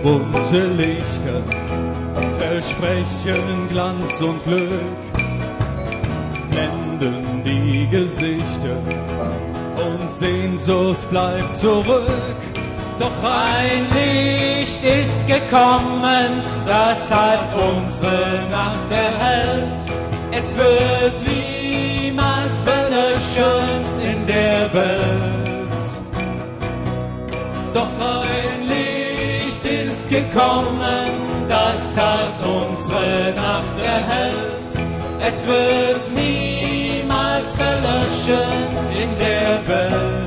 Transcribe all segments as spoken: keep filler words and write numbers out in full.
bunte Lichter versprechen Glanz und Glück, blenden die Gesichter und Sehnsucht bleibt zurück. Doch ein Licht ist gekommen, das hat unsere Nacht erhellt. Es wird niemals verlöschen in der Welt. Doch ein Licht ist gekommen, das hat unsere Nacht erhellt. Es wird niemals verlöschen in der Welt.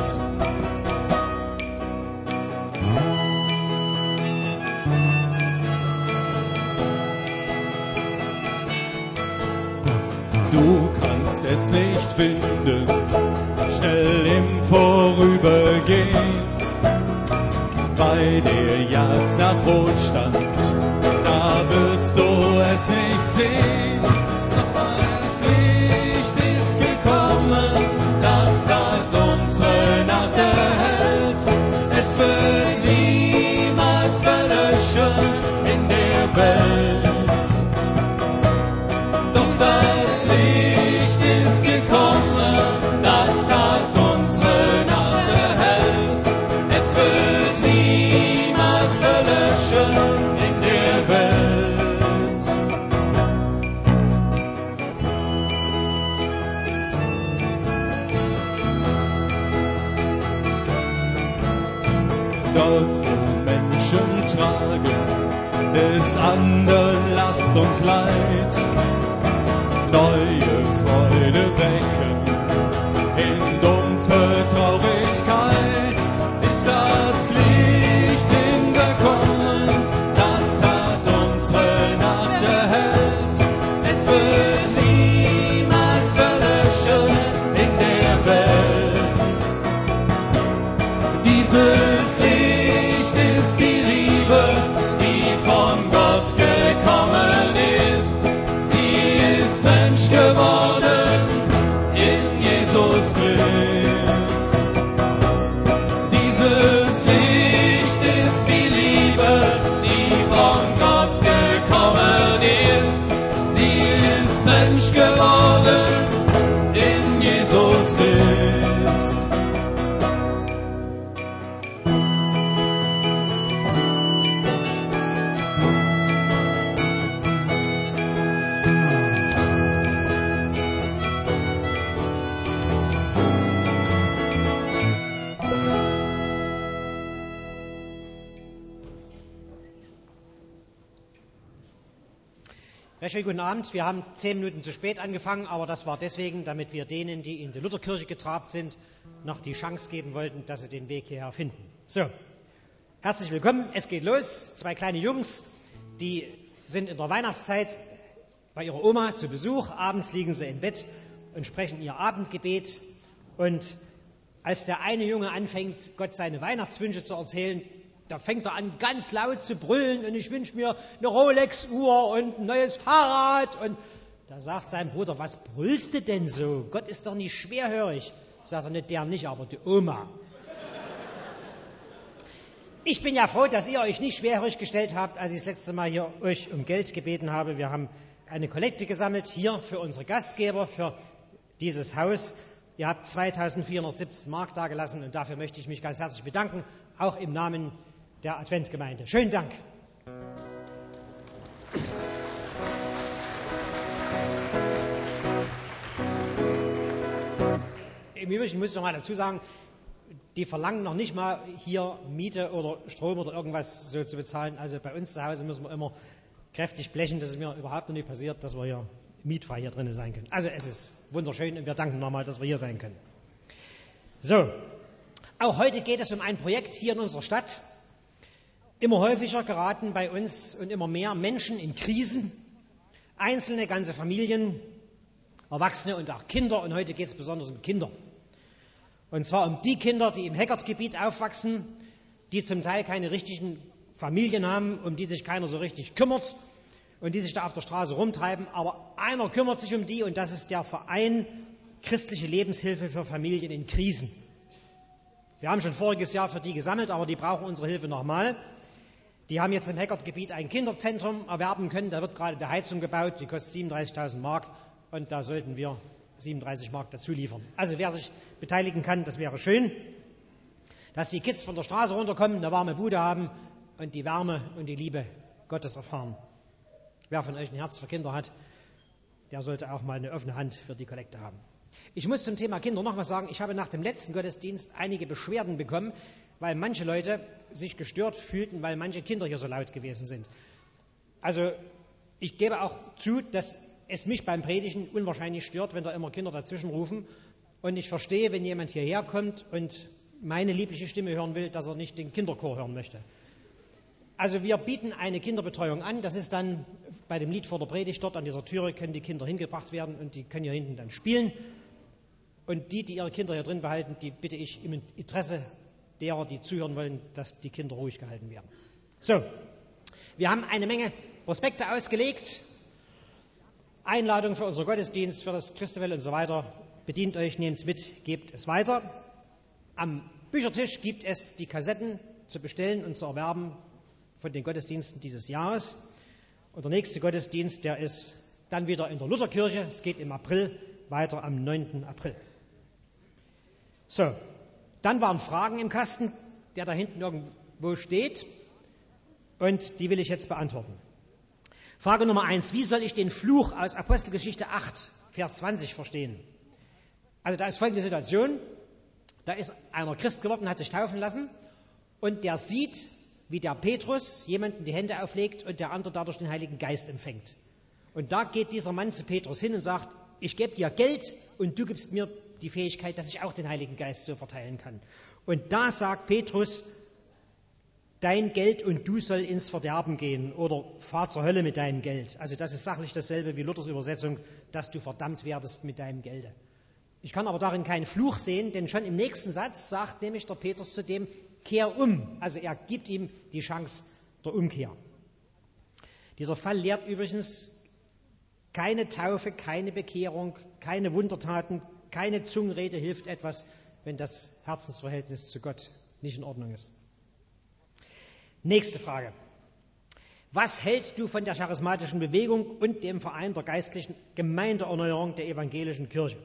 Du kannst es nicht finden, schnell im Vorübergehen. Bei der Jagd nach Wohlstand, da wirst du es nicht sehen. Doch das Licht ist gekommen, das hat unsere Nacht erhellt. Es wird niemals verlöschen in der Welt. Doch das Licht ist gekommen, das hat unsere Nacht erhellt. Es wird niemals verlöschen in der Welt. Dort, wo Menschen tragen des anderen Last und Leid, neue Freude wecken in dumpfe Traurigkeit, ist das Licht hingekommen, das hat unsere Nacht erhellt. Es wird niemals verlöschen in der Welt. Dieses Licht ist die Liebe, die von Gott gekommen ist. Sie ist Mensch geworden in Jesus Christ. Dieses Licht ist die Liebe, die von Gott gekommen ist. Sie ist Mensch geworden in Jesus Christ. Ja, schönen guten Abend. Wir haben zehn Minuten zu spät angefangen, aber das war deswegen, damit wir denen, die in die Lutherkirche getrabt sind, noch die Chance geben wollten, dass sie den Weg hierher finden. So, herzlich willkommen. Es geht los. Zwei kleine Jungs, die sind in der Weihnachtszeit bei ihrer Oma zu Besuch. Abends liegen sie im Bett und sprechen ihr Abendgebet. Und als der eine Junge anfängt, Gott seine Weihnachtswünsche zu erzählen, da fängt er an, ganz laut zu brüllen und ich wünsche mir eine Rolex-Uhr und ein neues Fahrrad. Und da sagt sein Bruder, was brüllst du denn so? Gott ist doch nicht schwerhörig. Sagt er, nicht der nicht, aber die Oma. Ich bin ja froh, dass ihr euch nicht schwerhörig gestellt habt, als ich das letzte Mal hier euch um Geld gebeten habe. Wir haben eine Kollekte gesammelt hier für unsere Gastgeber, für dieses Haus. Ihr habt zweitausendvierhundertsiebzehn Mark dagelassen und dafür möchte ich mich ganz herzlich bedanken, auch im Namen der Adventgemeinde. Schönen Dank. Im Übrigen muss ich noch mal dazu sagen, die verlangen noch nicht mal hier Miete oder Strom oder irgendwas so zu bezahlen. Also bei uns zu Hause müssen wir immer kräftig blechen. Das ist mir überhaupt noch nicht passiert, dass wir hier mietfrei hier drinnen sein können. Also es ist wunderschön und wir danken nochmal, dass wir hier sein können. So, auch heute geht es um ein Projekt hier in unserer Stadt. Immer häufiger geraten bei uns und immer mehr Menschen in Krisen, einzelne, ganze Familien, Erwachsene und auch Kinder. Und heute geht es besonders um Kinder. Und zwar um die Kinder, die im Heckertgebiet aufwachsen, die zum Teil keine richtigen Familien haben, um die sich keiner so richtig kümmert und die sich da auf der Straße rumtreiben. Aber einer kümmert sich um die und das ist der Verein Christliche Lebenshilfe für Familien in Krisen. Wir haben schon voriges Jahr für die gesammelt, aber die brauchen unsere Hilfe nochmal. Die haben jetzt im Heckertgebiet ein Kinderzentrum erwerben können. Da wird gerade die Heizung gebaut, die kostet siebenunddreißigtausend Mark und da sollten wir siebenunddreißig Mark dazu liefern. Also wer sich beteiligen kann, das wäre schön, dass die Kids von der Straße runterkommen, eine warme Bude haben und die Wärme und die Liebe Gottes erfahren. Wer von euch ein Herz für Kinder hat, der sollte auch mal eine offene Hand für die Kollekte haben. Ich muss zum Thema Kinder noch was sagen. Ich habe nach dem letzten Gottesdienst einige Beschwerden bekommen, weil manche Leute sich gestört fühlten, weil manche Kinder hier so laut gewesen sind. Also ich gebe auch zu, dass es mich beim Predigen unwahrscheinlich stört, wenn da immer Kinder dazwischen rufen. Und ich verstehe, wenn jemand hierher kommt und meine liebliche Stimme hören will, dass er nicht den Kinderchor hören möchte. Also wir bieten eine Kinderbetreuung an. Das ist dann bei dem Lied vor der Predigt, dort an dieser Türe können die Kinder hingebracht werden und die können hier hinten dann spielen. Und die, die ihre Kinder hier drin behalten, die bitte ich im Interesse derer, die zuhören wollen, dass die Kinder ruhig gehalten werden. So, wir haben eine Menge Prospekte ausgelegt, Einladung für unseren Gottesdienst, für das Christewell und so weiter. Bedient euch, nehmt es mit, gebt es weiter. Am Büchertisch gibt es die Kassetten zu bestellen und zu erwerben von den Gottesdiensten dieses Jahres. Und der nächste Gottesdienst, der ist dann wieder in der Lutherkirche. Es geht im April weiter, am neunten April. So, dann waren Fragen im Kasten, der da hinten irgendwo steht. Und die will ich jetzt beantworten. Frage Nummer eins. Wie soll ich den Fluch aus Apostelgeschichte acht, Vers zwanzig verstehen? Also da ist folgende Situation. Da ist einer Christ geworden, hat sich taufen lassen und der sieht, wie der Petrus jemanden die Hände auflegt und der andere dadurch den Heiligen Geist empfängt. Und da geht dieser Mann zu Petrus hin und sagt, ich gebe dir Geld und du gibst mir die Fähigkeit, dass ich auch den Heiligen Geist so verteilen kann. Und da sagt Petrus, dein Geld und du soll ins Verderben gehen oder fahr zur Hölle mit deinem Geld. Also das ist sachlich dasselbe wie Luthers Übersetzung, dass du verdammt werdest mit deinem Gelde. Ich kann aber darin keinen Fluch sehen, denn schon im nächsten Satz sagt nämlich der Petrus zu dem, kehr um. Also er gibt ihm die Chance der Umkehr. Dieser Fall lehrt übrigens keine Taufe, keine Bekehrung, keine Wundertaten, keine Zungenrede hilft etwas, wenn das Herzensverhältnis zu Gott nicht in Ordnung ist. Nächste Frage. Was hältst du von der charismatischen Bewegung und dem Verein der geistlichen Gemeindeerneuerung der evangelischen Kirche?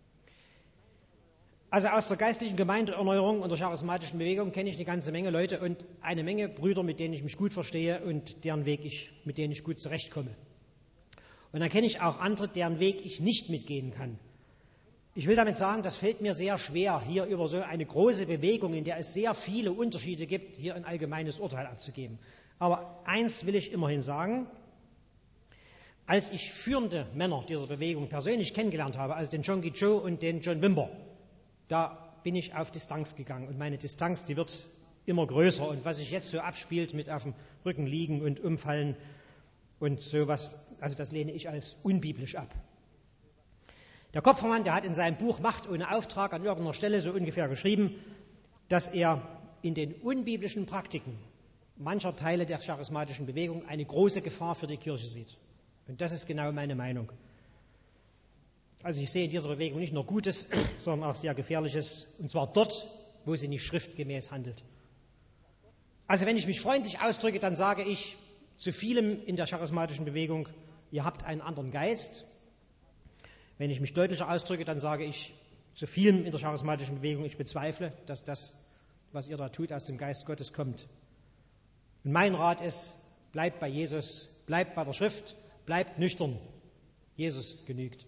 Also aus der geistlichen Gemeindeerneuerung und der charismatischen Bewegung kenne ich eine ganze Menge Leute und eine Menge Brüder, mit denen ich mich gut verstehe und deren Weg ich, mit denen ich gut zurechtkomme. Und dann kenne ich auch andere, deren Weg ich nicht mitgehen kann. Ich will damit sagen, das fällt mir sehr schwer, hier über so eine große Bewegung, in der es sehr viele Unterschiede gibt, hier ein allgemeines Urteil abzugeben. Aber eins will ich immerhin sagen, als ich führende Männer dieser Bewegung persönlich kennengelernt habe, also den John G. Cho und den John Wimber, da bin ich auf Distanz gegangen und meine Distanz, die wird immer größer und was sich jetzt so abspielt mit auf dem Rücken liegen und umfallen und sowas, also das lehne ich als unbiblisch ab. Der Kopfermann, der hat in seinem Buch Macht ohne Auftrag an irgendeiner Stelle so ungefähr geschrieben, dass er in den unbiblischen Praktiken mancher Teile der charismatischen Bewegung eine große Gefahr für die Kirche sieht. Und das ist genau meine Meinung. Also ich sehe in dieser Bewegung nicht nur Gutes, sondern auch sehr Gefährliches, und zwar dort, wo sie nicht schriftgemäß handelt. Also wenn ich mich freundlich ausdrücke, dann sage ich zu vielem in der charismatischen Bewegung, ihr habt einen anderen Geist. Wenn ich mich deutlicher ausdrücke, dann sage ich zu vielem in der charismatischen Bewegung, ich bezweifle, dass das, was ihr da tut, aus dem Geist Gottes kommt. Und mein Rat ist, bleibt bei Jesus, bleibt bei der Schrift, bleibt nüchtern. Jesus genügt.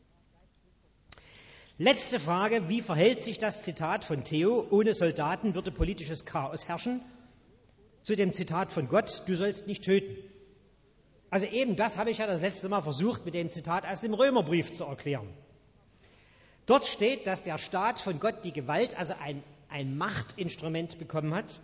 Letzte Frage, wie verhält sich das Zitat von Theo, ohne Soldaten würde politisches Chaos herrschen, zu dem Zitat von Gott, du sollst nicht töten? Also eben das habe ich ja das letzte Mal versucht, mit dem Zitat aus dem Römerbrief zu erklären. Dort steht, dass der Staat von Gott die Gewalt, also ein, ein Machtinstrument bekommen hat,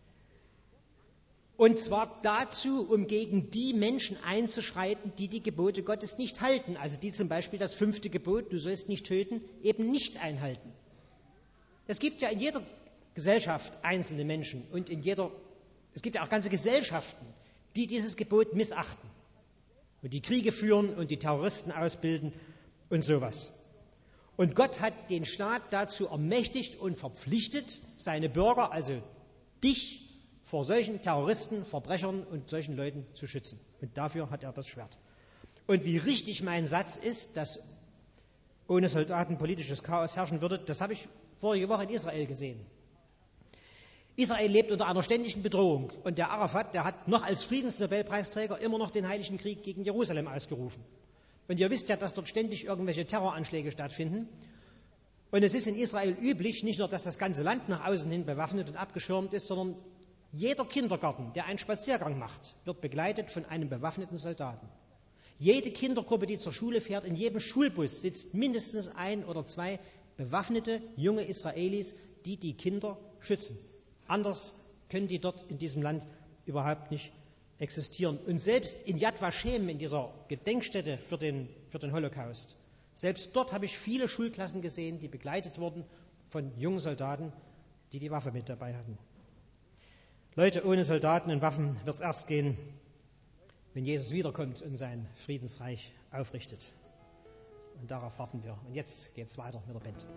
und zwar dazu, um gegen die Menschen einzuschreiten, die die Gebote Gottes nicht halten. Also die zum Beispiel das fünfte Gebot, du sollst nicht töten, eben nicht einhalten. Es gibt ja in jeder Gesellschaft einzelne Menschen und in jeder, es gibt ja auch ganze Gesellschaften, die dieses Gebot missachten und die Kriege führen und die Terroristen ausbilden und sowas. Und Gott hat den Staat dazu ermächtigt und verpflichtet, seine Bürger, also dich, vor solchen Terroristen, Verbrechern und solchen Leuten zu schützen. Und dafür hat er das Schwert. Und wie richtig mein Satz ist, dass ohne Soldaten politisches Chaos herrschen würde, das habe ich vorige Woche in Israel gesehen. Israel lebt unter einer ständigen Bedrohung. Und der Arafat, der hat noch als Friedensnobelpreisträger immer noch den Heiligen Krieg gegen Jerusalem ausgerufen. Und ihr wisst ja, dass dort ständig irgendwelche Terroranschläge stattfinden. Und es ist in Israel üblich, nicht nur, dass das ganze Land nach außen hin bewaffnet und abgeschirmt ist, sondern jeder Kindergarten, der einen Spaziergang macht, wird begleitet von einem bewaffneten Soldaten. Jede Kindergruppe, die zur Schule fährt, in jedem Schulbus sitzt mindestens ein oder zwei bewaffnete junge Israelis, die die Kinder schützen. Anders können die dort in diesem Land überhaupt nicht existieren. Und selbst in Yad Vashem, in dieser Gedenkstätte für den, für den Holocaust, selbst dort habe ich viele Schulklassen gesehen, die begleitet wurden von jungen Soldaten, die die Waffe mit dabei hatten. Leute, ohne Soldaten und Waffen wird es erst gehen, wenn Jesus wiederkommt und sein Friedensreich aufrichtet. Und darauf warten wir. Und jetzt geht es weiter mit der Band.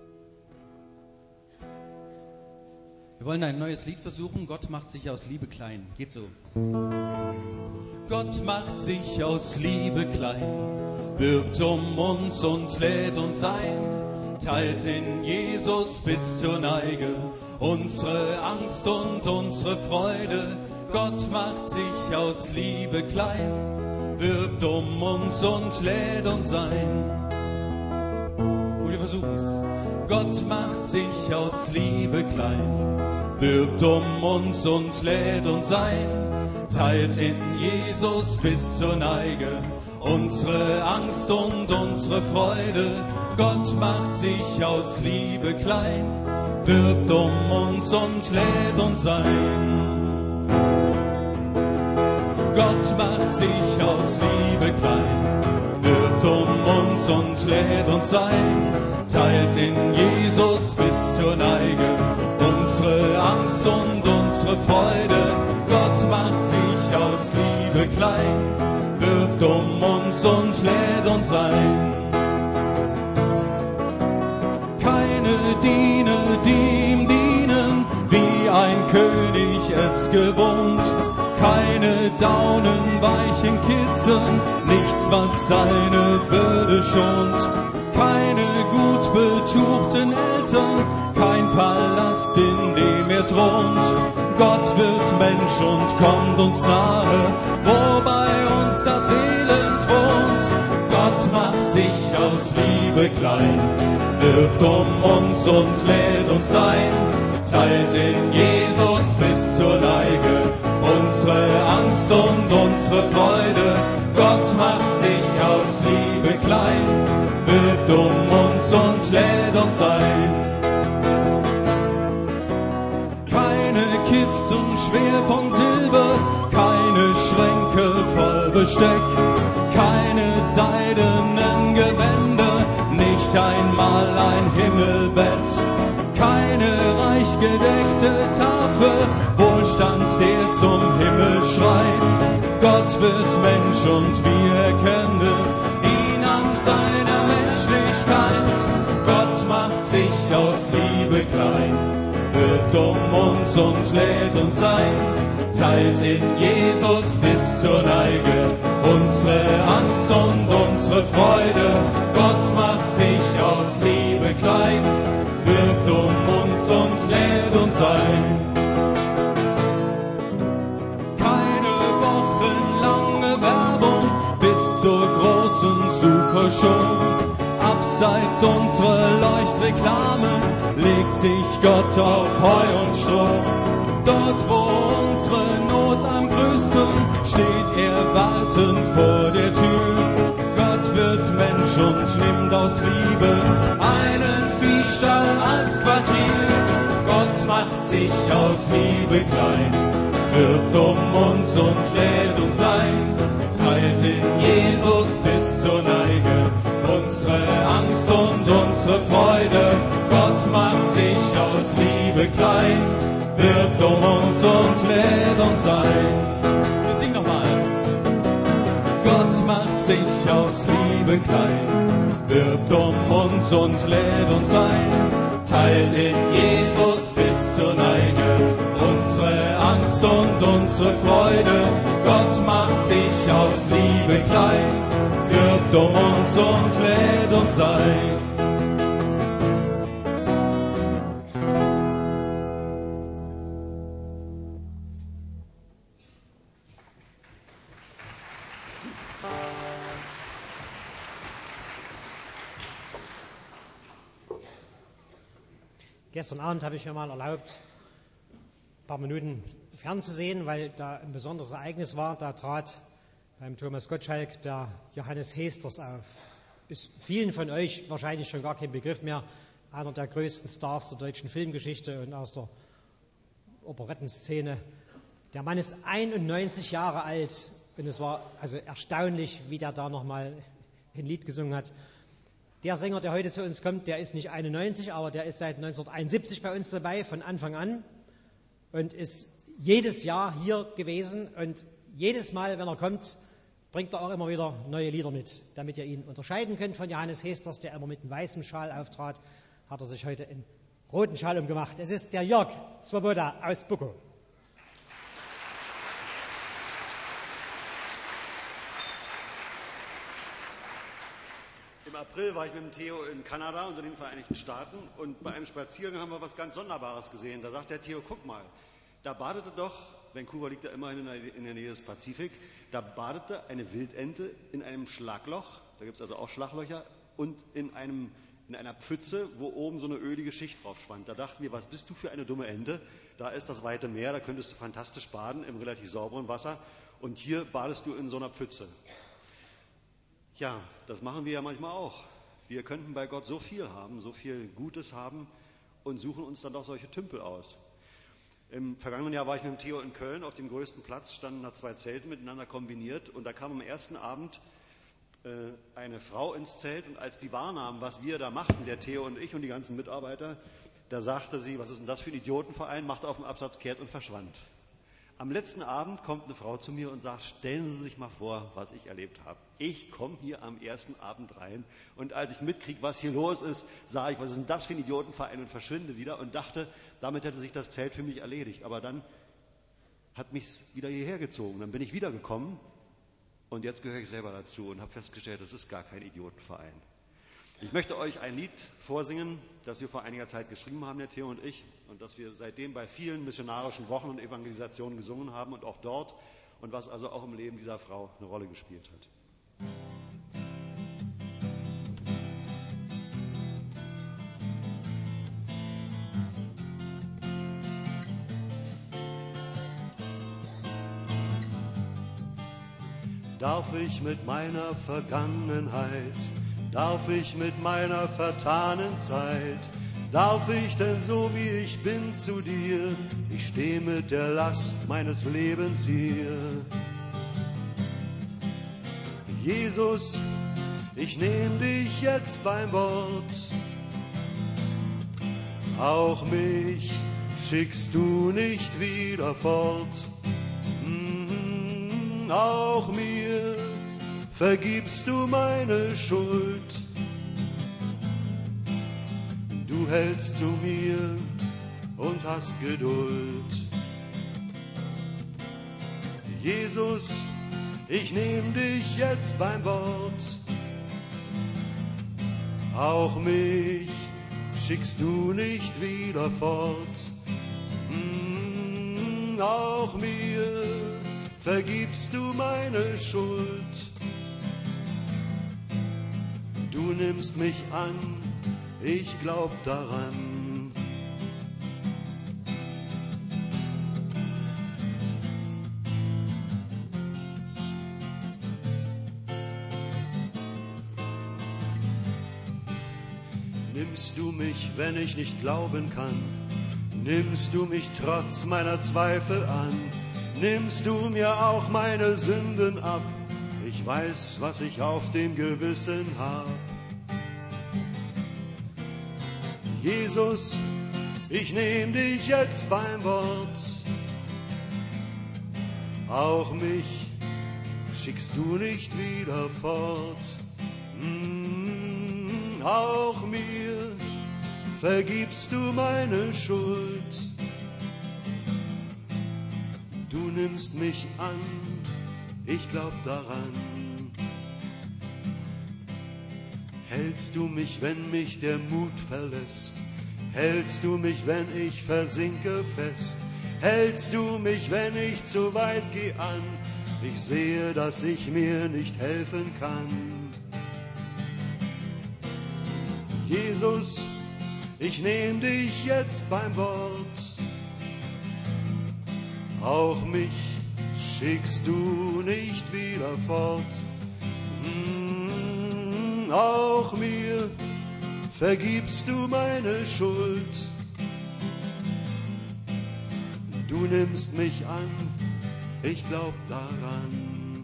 Wir wollen ein neues Lied versuchen. Gott macht sich aus Liebe klein. Geht so. Gott macht sich aus Liebe klein, wirbt um uns und lädt uns ein, teilt in Jesus bis zur Neige unsere Angst und unsere Freude. Gott macht sich aus Liebe klein, wirbt um uns und lädt uns ein. Und wir versuchen es. Gott macht sich aus Liebe klein, wirbt um uns und lädt uns ein, teilt in Jesus bis zur Neige unsere Angst und unsere Freude. Gott macht sich aus Liebe klein, wirbt um uns und lädt uns ein. Gott macht sich aus Liebe klein, wirbt um uns und lädt uns ein, teilt in Jesus bis zur Neige unsere Angst und unsere Freude. Gott macht sich aus Liebe klein, wirbt um uns und lädt uns ein. Keine Diener, die ihm dienen, wie ein König es gewohnt. Keine daunenweichen Kissen, nichts, was seine Würde schont. Keine gut betuchten Eltern, kein Palast, in dem er thront. Gott wird Mensch und kommt uns nahe, wo bei uns das Elend wohnt. Gott macht sich aus Liebe klein, wirbt um uns und lädt uns ein, teilt in Jesus bis zur Neige unsere Angst und unsere Freude. Gott macht sich aus Liebe klein, wirbt um uns und lädt uns ein. Keine Kisten schwer von Silber, keine Schränke voll Besteck, keine seidenen Gewänder, nicht einmal ein Himmelbett. Keine reich gedeckte Tafel, Wohlstand, der zum Himmel schreit. Gott wird Mensch und wir erkennen ihn an seiner Menschlichkeit. Gott macht sich aus Liebe klein, wirbt um uns und lädt uns ein, teilt in Jesus bis zur Neige unsere Angst und unsere Freude. Gott macht sich aus Liebe klein, wirbt um uns und lädt uns ein. Keine wochenlange Werbung bis zur großen Supershow. Abseits unserer Leuchtreklamen legt sich Gott auf Heu und Stroh. Dort, wo unsere Not am größten, steht er wartend vor der Tür. Gott wird Mensch und nimmt aus Liebe einen Viehstall als Quartier. Gott macht sich aus Liebe klein, wirbt um uns und lädt uns ein, teilt in Jesus bis zur Neige unsere Angst und unsere Freude. Gott macht sich aus Liebe klein, wirbt um uns und lädt uns ein. Wir singen nochmal. Gott macht sich aus Liebe klein, wirbt um uns und lädt uns ein, teilt in Jesus bis zur Neige unsere Angst unsere Freude. Gott macht sich aus Liebe klein, wirbt um uns und lädt uns ein. Gestern Abend habe ich mir mal erlaubt, ein paar Minuten fernzusehen, weil da ein besonderes Ereignis war. Da trat beim Thomas Gottschalk der Johannes Heesters auf. Ist vielen von euch wahrscheinlich schon gar kein Begriff mehr. Einer der größten Stars der deutschen Filmgeschichte und aus der Operettenszene. Der Mann ist einundneunzig Jahre alt und es war also erstaunlich, wie der da nochmal ein Lied gesungen hat. Der Sänger, der heute zu uns kommt, der ist nicht einundneunzig, aber der ist seit neunzehnhunderteinundsiebzig bei uns dabei, von Anfang an, und ist jedes Jahr hier gewesen. Und jedes Mal, wenn er kommt, bringt er auch immer wieder neue Lieder mit. Damit ihr ihn unterscheiden könnt von Johannes Heesters, der immer mit einem weißen Schal auftrat, hat er sich heute einen roten Schal umgemacht. Es ist der Jörg Swoboda aus Bukow. Im April war ich mit dem Theo in Kanada unter den Vereinigten Staaten und bei einem Spaziergang haben wir was ganz Sonderbares gesehen. Da sagt der Theo, guck mal, da badete doch, Vancouver liegt ja immerhin in der, in der Nähe des Pazifik, da badete eine Wildente in einem Schlagloch, da gibt es also auch Schlaglöcher, und in, einem, in einer Pfütze, wo oben so eine ölige Schicht drauf spannt. Da dachten wir, was bist du für eine dumme Ente? Da ist das weite Meer, da könntest du fantastisch baden im relativ sauberen Wasser, und hier badest du in so einer Pfütze. Ja, das machen wir ja manchmal auch. Wir könnten bei Gott so viel haben, so viel Gutes haben und suchen uns dann doch solche Tümpel aus. Im vergangenen Jahr war ich mit dem Theo in Köln. Auf dem größten Platz standen da zwei Zelte miteinander kombiniert und da kam am ersten Abend äh, eine Frau ins Zelt und als die wahrnahm, was wir da machten, der Theo und ich und die ganzen Mitarbeiter, da sagte sie, was ist denn das für ein Idiotenverein, machte auf den Absatz kehrt und verschwand. Am letzten Abend kommt eine Frau zu mir und sagt, stellen Sie sich mal vor, was ich erlebt habe. Ich komme hier am ersten Abend rein und als ich mitkriege, was hier los ist, sage ich, was ist denn das für ein Idiotenverein und verschwinde wieder und dachte, damit hätte sich das Zelt für mich erledigt. Aber dann hat mich wieder hierher gezogen. Dann bin ich wiedergekommen und jetzt gehöre ich selber dazu und habe festgestellt, das ist gar kein Idiotenverein. Ich möchte euch ein Lied vorsingen, das wir vor einiger Zeit geschrieben haben, der Theo und ich, und das wir seitdem bei vielen missionarischen Wochen und Evangelisationen gesungen haben und auch dort und was also auch im Leben dieser Frau eine Rolle gespielt hat. Darf ich mit meiner Vergangenheit, darf ich mit meiner vertanen Zeit, darf ich denn so wie ich bin zu dir, ich steh mit der Last meines Lebens hier. Jesus, ich nehm dich jetzt beim Wort, auch mich schickst du nicht wieder fort. Mm, auch mir vergibst du meine Schuld. Du hältst zu mir und hast Geduld. Jesus, ich nehm dich jetzt beim Wort. Auch mich schickst du nicht wieder fort. Mm, auch mir vergibst du meine Schuld. Du nimmst mich an, ich glaub daran. Nimmst du mich, wenn ich nicht glauben kann? Nimmst du mich trotz meiner Zweifel an? Nimmst du mir auch meine Sünden ab? Ich weiß, was ich auf dem Gewissen hab. Jesus, ich nehm dich jetzt beim Wort. Auch mich schickst du nicht wieder fort. Mm, auch mir vergibst du meine Schuld. Du nimmst mich an, ich glaub daran. Hältst du mich, wenn mich der Mut verlässt? Hältst du mich, wenn ich versinke fest? Hältst du mich, wenn ich zu weit geh an? Ich sehe, dass ich mir nicht helfen kann. Jesus, ich nehm dich jetzt beim Wort. Auch mich schickst du nicht wieder fort. Mm, auch mir vergibst du meine Schuld. Du nimmst mich an, ich glaub daran.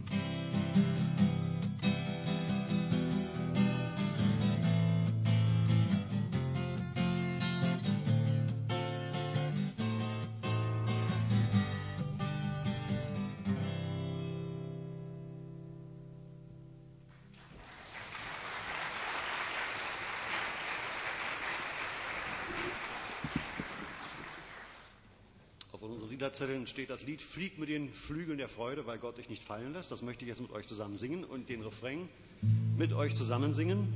Liederzetteln steht das Lied Flieg mit den Flügeln der Freude, weil Gott dich nicht fallen lässt. Das möchte ich jetzt mit euch zusammen singen und den Refrain mit euch zusammen singen.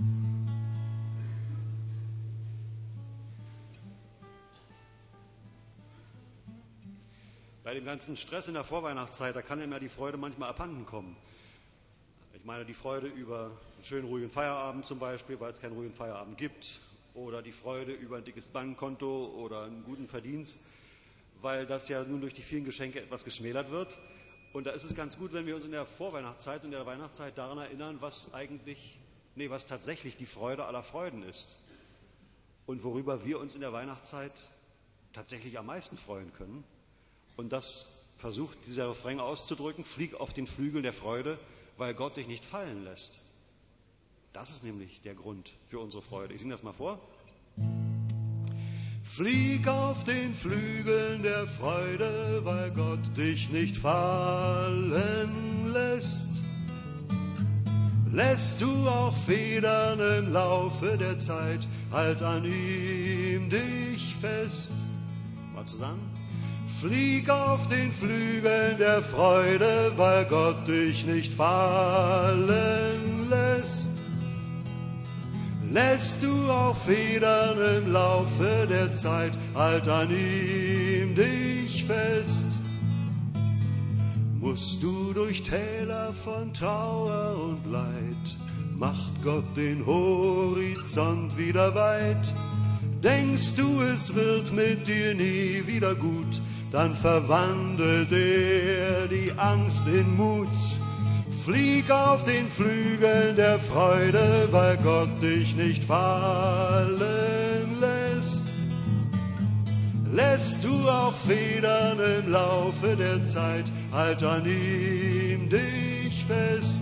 Bei dem ganzen Stress in der Vorweihnachtszeit, da kann einem ja die Freude manchmal abhanden kommen. Ich meine die Freude über einen schönen ruhigen Feierabend zum Beispiel, weil es keinen ruhigen Feierabend gibt, oder die Freude über ein dickes Bankkonto oder einen guten Verdienst, weil das ja nun durch die vielen Geschenke etwas geschmälert wird. Und da ist es ganz gut, wenn wir uns in der Vorweihnachtszeit und der Weihnachtszeit daran erinnern, was eigentlich, nee, was tatsächlich die Freude aller Freuden ist. Und worüber wir uns in der Weihnachtszeit tatsächlich am meisten freuen können. Und das versucht dieser Refrain auszudrücken: Flieg auf den Flügeln der Freude, weil Gott dich nicht fallen lässt. Das ist nämlich der Grund für unsere Freude. Ich singe das mal vor. Flieg auf den Flügeln der Freude, weil Gott dich nicht fallen lässt. Lässt du auch Federn im Laufe der Zeit, halt an ihm dich fest. Mal zusammen. Flieg auf den Flügeln der Freude, weil Gott dich nicht fallen lässt. Lässt du auch Federn im Laufe der Zeit, halt an ihm dich fest. Musst du durch Täler von Trauer und Leid, macht Gott den Horizont wieder weit. Denkst du, es wird mit dir nie wieder gut, dann verwandelt er die Angst in Mut. Flieg auf den Flügeln der Freude, weil Gott dich nicht fallen lässt. Lässt du auch Federn im Laufe der Zeit, halt an ihm dich fest.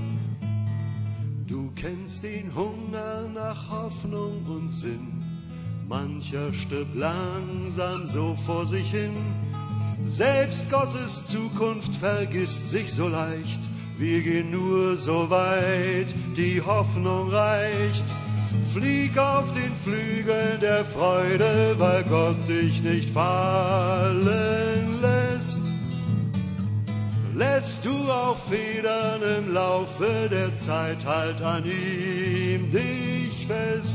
Du kennst den Hunger nach Hoffnung und Sinn, mancher stirbt langsam so vor sich hin. Selbst Gottes Zukunft vergisst sich so leicht, wir gehen nur so weit, die Hoffnung reicht. Flieg auf den Flügeln der Freude, weil Gott dich nicht fallen lässt. Lässt du auch Federn im Laufe der Zeit, halt an ihm dich fest.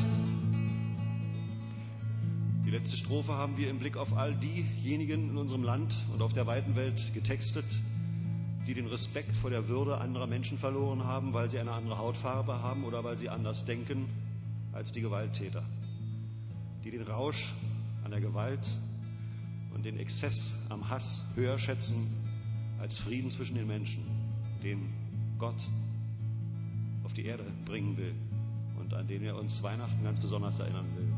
Die letzte Strophe haben wir im Blick auf all diejenigen in unserem Land und auf der weiten Welt getextet, die den Respekt vor der Würde anderer Menschen verloren haben, weil sie eine andere Hautfarbe haben oder weil sie anders denken als die Gewalttäter, die den Rausch an der Gewalt und den Exzess am Hass höher schätzen als Frieden zwischen den Menschen, den Gott auf die Erde bringen will und an den er uns Weihnachten ganz besonders erinnern will.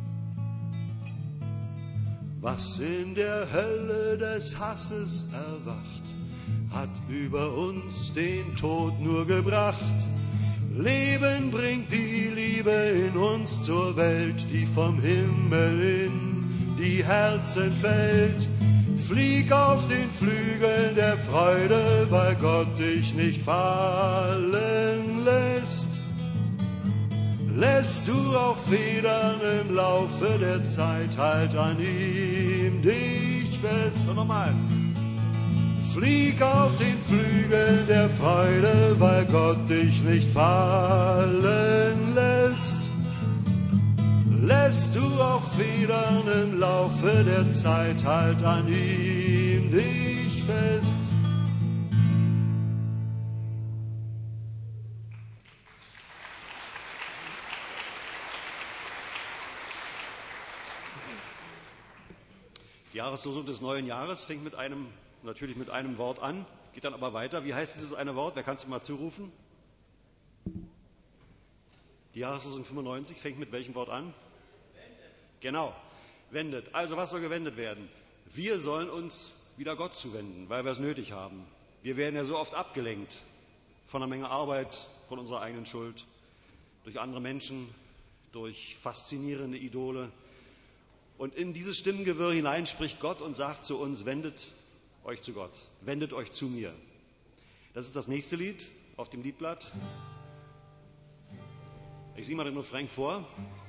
Was in der Hölle des Hasses erwacht, hat über uns den Tod nur gebracht. Leben bringt die Liebe in uns zur Welt, die vom Himmel in die Herzen fällt. Flieg auf den Flügeln der Freude, weil Gott dich nicht fallen lässt. Lässt du auch Federn im Laufe der Zeit, halt an ihm dich fest. Und nochmal. Flieg auf den Flügeln der Freude, weil Gott dich nicht fallen lässt. Lässt du auch Federn im Laufe der Zeit, halt an ihm dich fest. Die Jahreslosung des neuen Jahres fängt mit einem, natürlich mit einem Wort an, geht dann aber weiter. Wie heißt dieses eine Wort? Wer kann es mir mal zurufen? Die Jahreslosung fünfundneunzig fängt mit welchem Wort an? Wendet. Genau, wendet. Also was soll gewendet werden? Wir sollen uns wieder Gott zuwenden, weil wir es nötig haben. Wir werden ja so oft abgelenkt von einer Menge Arbeit, von unserer eigenen Schuld, durch andere Menschen, durch faszinierende Idole. Und in dieses Stimmengewirr hinein spricht Gott und sagt zu uns, wendet euch zu Gott, wendet euch zu mir. Das ist das nächste Lied auf dem Liedblatt. Ich singe mal den Refrain vor.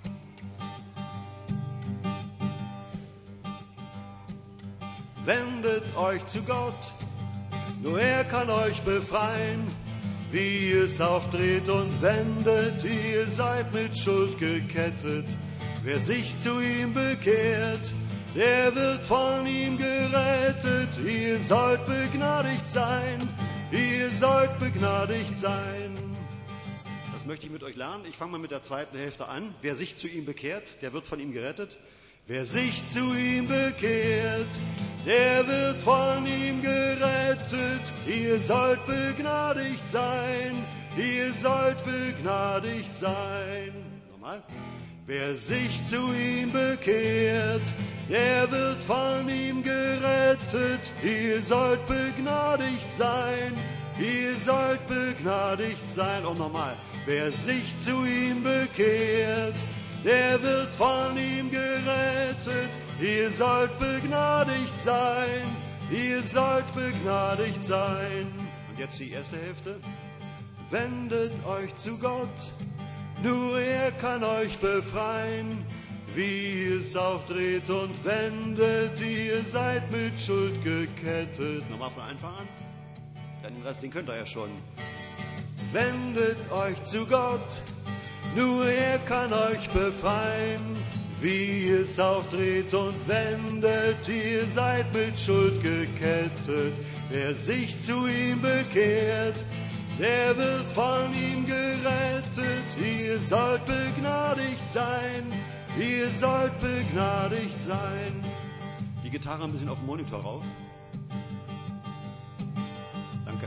Wendet euch zu Gott, nur er kann euch befreien. Wie es auch dreht und wendet, ihr seid mit Schuld gekettet. Wer sich zu ihm bekehrt, der wird von ihm gerettet. Ihr sollt begnadigt sein, ihr sollt begnadigt sein. Das möchte ich mit euch lernen. Ich fange mal mit der zweiten Hälfte an. Wer sich zu ihm bekehrt, der wird von ihm gerettet. Wer sich zu ihm bekehrt, der wird von ihm gerettet. Ihr sollt begnadigt sein, ihr sollt begnadigt sein. Nochmal. Wer sich zu ihm bekehrt, der wird von ihm gerettet. Ihr sollt begnadigt sein, ihr sollt begnadigt sein. Und nochmal. Wer sich zu ihm bekehrt, der wird von ihm gerettet. Ihr sollt begnadigt sein, ihr sollt begnadigt sein. Und jetzt die erste Hälfte. Wendet euch zu Gott, nur er kann euch befreien. Wie es auch dreht und wendet, ihr seid mit Schuld gekettet. Nochmal von Anfang an. Dann den Rest, den könnt ihr ja schon. Wendet euch zu Gott, nur er kann euch befreien. Wie es auch dreht und wendet, ihr seid mit Schuld gekettet. Wer sich zu ihm bekehrt, der wird von ihm gerettet. Ihr sollt begnadigt sein, ihr sollt begnadigt sein. Die Gitarre ein bisschen auf den Monitor rauf. Danke.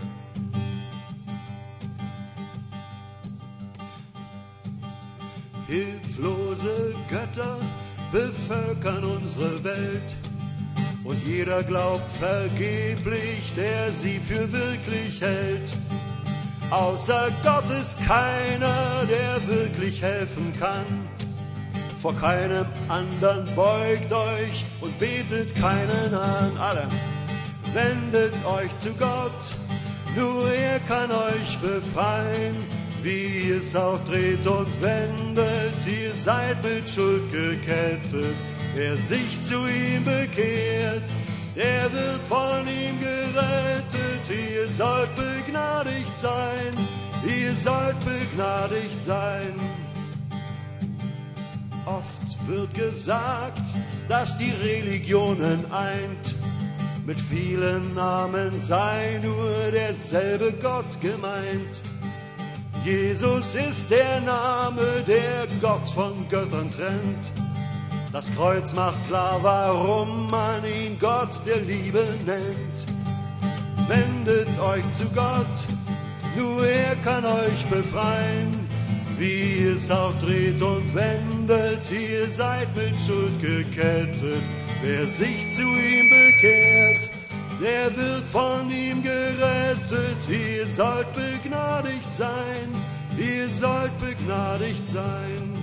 Hilflose Götter bevölkern unsere Welt. Und jeder glaubt vergeblich, der sie für wirklich hält. Außer Gott ist keiner, der wirklich helfen kann. Vor keinem anderen beugt euch und betet keinen an. Alle, wendet euch zu Gott, nur er kann euch befreien. Wie es auch dreht und wendet, ihr seid mit Schuld gekettet. Wer sich zu ihm bekehrt, der wird von ihm gerettet. Ihr sollt begnadigt sein, ihr sollt begnadigt sein. Oft wird gesagt, dass die Religionen eint. Mit vielen Namen sei nur derselbe Gott gemeint. Jesus ist der Name, der Gott von Göttern trennt. Das Kreuz macht klar, warum man ihn Gott der Liebe nennt. Wendet euch zu Gott, nur er kann euch befreien. Wie es auch dreht und wendet, ihr seid mit Schuld gekettet. Wer sich zu ihm bekehrt, der wird von ihm gerettet. Ihr sollt begnadigt sein, ihr sollt begnadigt sein.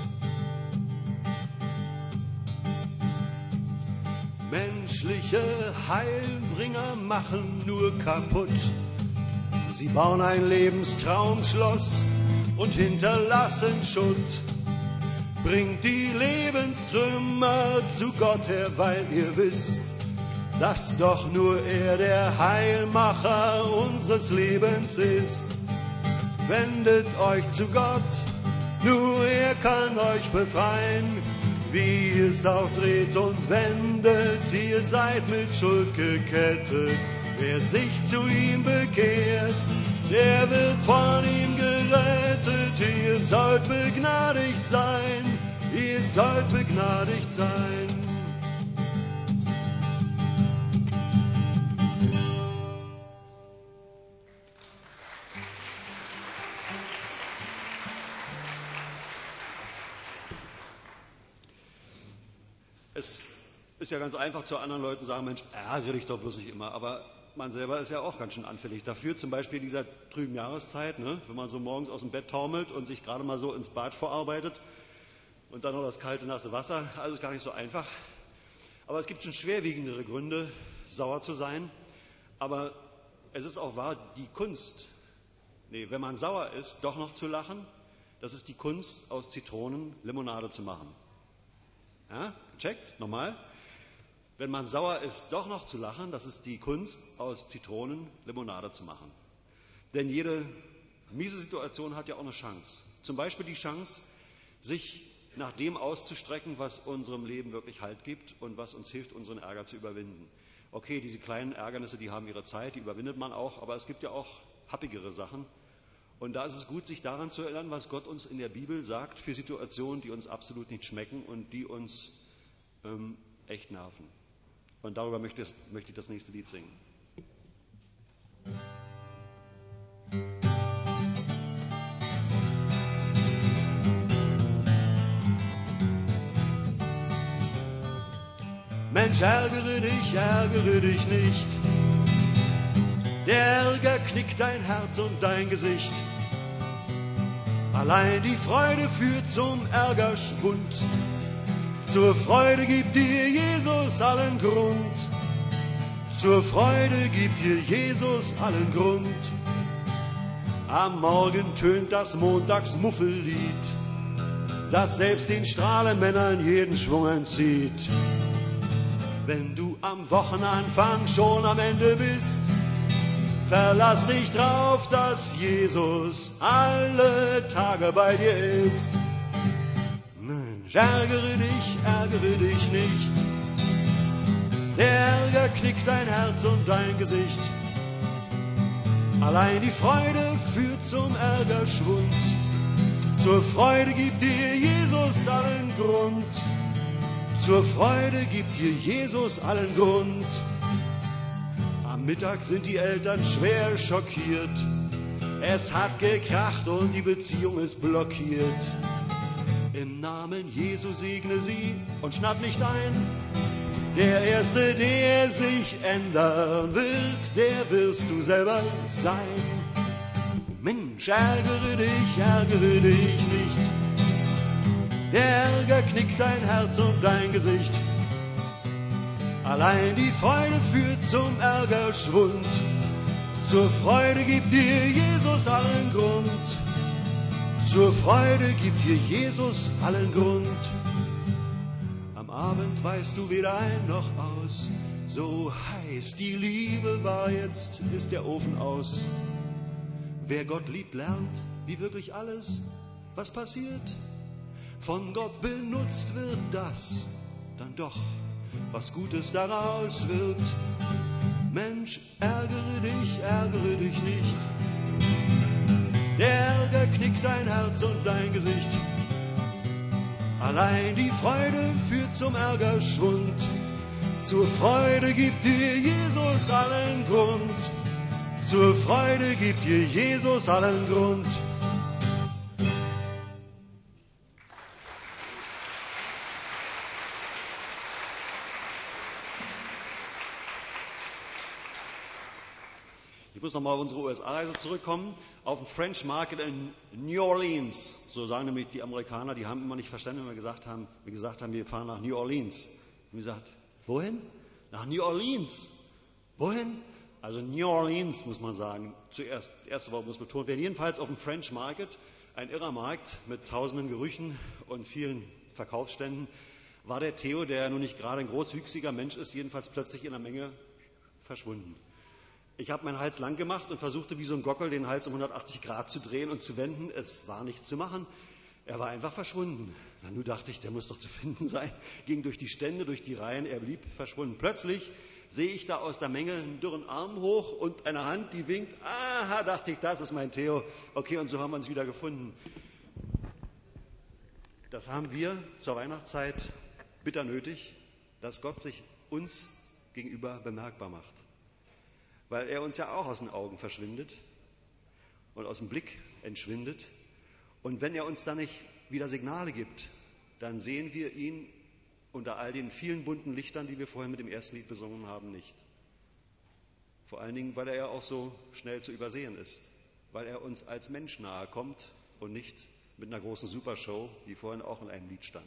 Menschliche Heilbringer machen nur kaputt. Sie bauen ein Lebenstraumschloss und hinterlassen Schutt. Bringt die Lebenstrümmer zu Gott her, weil ihr wisst, dass doch nur er der Heilmacher unseres Lebens ist. Wendet euch zu Gott, nur er kann euch befreien. Wie ihr es auch dreht und wendet, ihr seid mit Schuld gekettet. Wer sich zu ihm bekehrt, der wird von ihm gerettet. Ihr sollt begnadigt sein, ihr sollt begnadigt sein. Es ist ja ganz einfach, zu anderen Leuten sagen, Mensch, ärgere dich doch bloß nicht immer. Aber man selber ist ja auch ganz schön anfällig dafür. Zum Beispiel in dieser trüben Jahreszeit, ne? Wenn man so morgens aus dem Bett taumelt und sich gerade mal so ins Bad vorarbeitet und dann noch das kalte, nasse Wasser. Also ist gar nicht so einfach. Aber es gibt schon schwerwiegendere Gründe, sauer zu sein. Aber es ist auch wahr, die Kunst, nee, wenn man sauer ist, doch noch zu lachen, das ist die Kunst, aus Zitronen Limonade zu machen. Ja, checkt, nochmal. Wenn man sauer ist, doch noch zu lachen, das ist die Kunst, aus Zitronen Limonade zu machen. Denn jede miese Situation hat ja auch eine Chance. Zum Beispiel die Chance, sich nach dem auszustrecken, was unserem Leben wirklich Halt gibt und was uns hilft, unseren Ärger zu überwinden. Okay, diese kleinen Ärgernisse, die haben ihre Zeit, die überwindet man auch, aber es gibt ja auch happigere Sachen. Und da ist es gut, sich daran zu erinnern, was Gott uns in der Bibel sagt für Situationen, die uns absolut nicht schmecken und die uns ähm, echt nerven. Und darüber möchte ich, möchte ich das nächste Lied singen. Mensch, ärgere dich, ärgere dich nicht. Der Ärger knickt dein Herz und dein Gesicht. Allein die Freude führt zum Ärgerschwund. Zur Freude gibt dir Jesus allen Grund. Zur Freude gibt dir Jesus allen Grund. Am Morgen tönt das Montagsmuffellied, das selbst den Strahlemännern jeden Schwung entzieht. Wenn du am Wochenanfang schon am Ende bist, verlass dich drauf, dass Jesus alle Tage bei dir ist. Mensch, ärgere dich, ärgere dich nicht. Der Ärger knickt dein Herz und dein Gesicht. Allein die Freude führt zum Ärgerschwund. Zur Freude gibt dir Jesus allen Grund. Zur Freude gibt dir Jesus allen Grund. Am Mittag sind die Eltern schwer schockiert. Es hat gekracht und die Beziehung ist blockiert. Im Namen Jesu segne sie und schnapp nicht ein. Der Erste, der sich ändern wird, der wirst du selber sein. Mensch, ärgere dich, ärgere dich nicht. Der Ärger knickt dein Herz und dein Gesicht. Allein die Freude führt zum Ärgerschwund. Zur Freude gibt dir Jesus allen Grund. Zur Freude gibt dir Jesus allen Grund. Am Abend weißt du weder ein noch aus. So heiß die Liebe war, jetzt ist der Ofen aus. Wer Gott liebt, lernt, wie wirklich alles, was passiert, von Gott benutzt wird, das dann doch was Gutes daraus wird. Mensch, ärgere dich, ärgere dich nicht. Der Ärger knickt dein Herz und dein Gesicht. Allein die Freude führt zum Ärgerschwund. Zur Freude gibt dir Jesus allen Grund. Zur Freude gibt dir Jesus allen Grund. Ich muss nochmal auf unsere U S A-Reise zurückkommen, auf den French Market in New Orleans. So sagen nämlich die Amerikaner, die haben immer nicht verstanden, wenn wir gesagt haben, wir gesagt haben, wir fahren nach New Orleans. Und wir gesagt, wohin? Nach New Orleans. Wohin? Also New Orleans, muss man sagen. Zuerst, das erste Wort muss betont werden. Jedenfalls auf dem French Market, ein irrer Markt mit tausenden Gerüchen und vielen Verkaufsständen. war der Theo, der nun nicht gerade ein großwüchsiger Mensch ist, jedenfalls plötzlich in der Menge verschwunden. Ich habe meinen Hals lang gemacht und versuchte wie so ein Gockel den Hals um hundertachtzig Grad zu drehen und zu wenden. Es war nichts zu machen. Er war einfach verschwunden. Na, nun dachte ich, der muss doch zu finden sein. Ging durch die Stände, durch die Reihen, er blieb verschwunden. Plötzlich sehe ich da aus der Menge einen dürren Arm hoch und eine Hand, die winkt. Aha, dachte ich, das ist mein Theo. Okay, und so haben wir uns wieder gefunden. Das haben wir zur Weihnachtszeit bitter nötig, dass Gott sich uns gegenüber bemerkbar macht. Weil er uns ja auch aus den Augen verschwindet und aus dem Blick entschwindet. Und wenn er uns dann nicht wieder Signale gibt, dann sehen wir ihn unter all den vielen bunten Lichtern, die wir vorhin mit dem ersten Lied besungen haben, nicht. Vor allen Dingen, weil er ja auch so schnell zu übersehen ist. Weil er uns als Mensch nahe kommt und nicht mit einer großen Supershow, wie vorhin auch in einem Lied stand.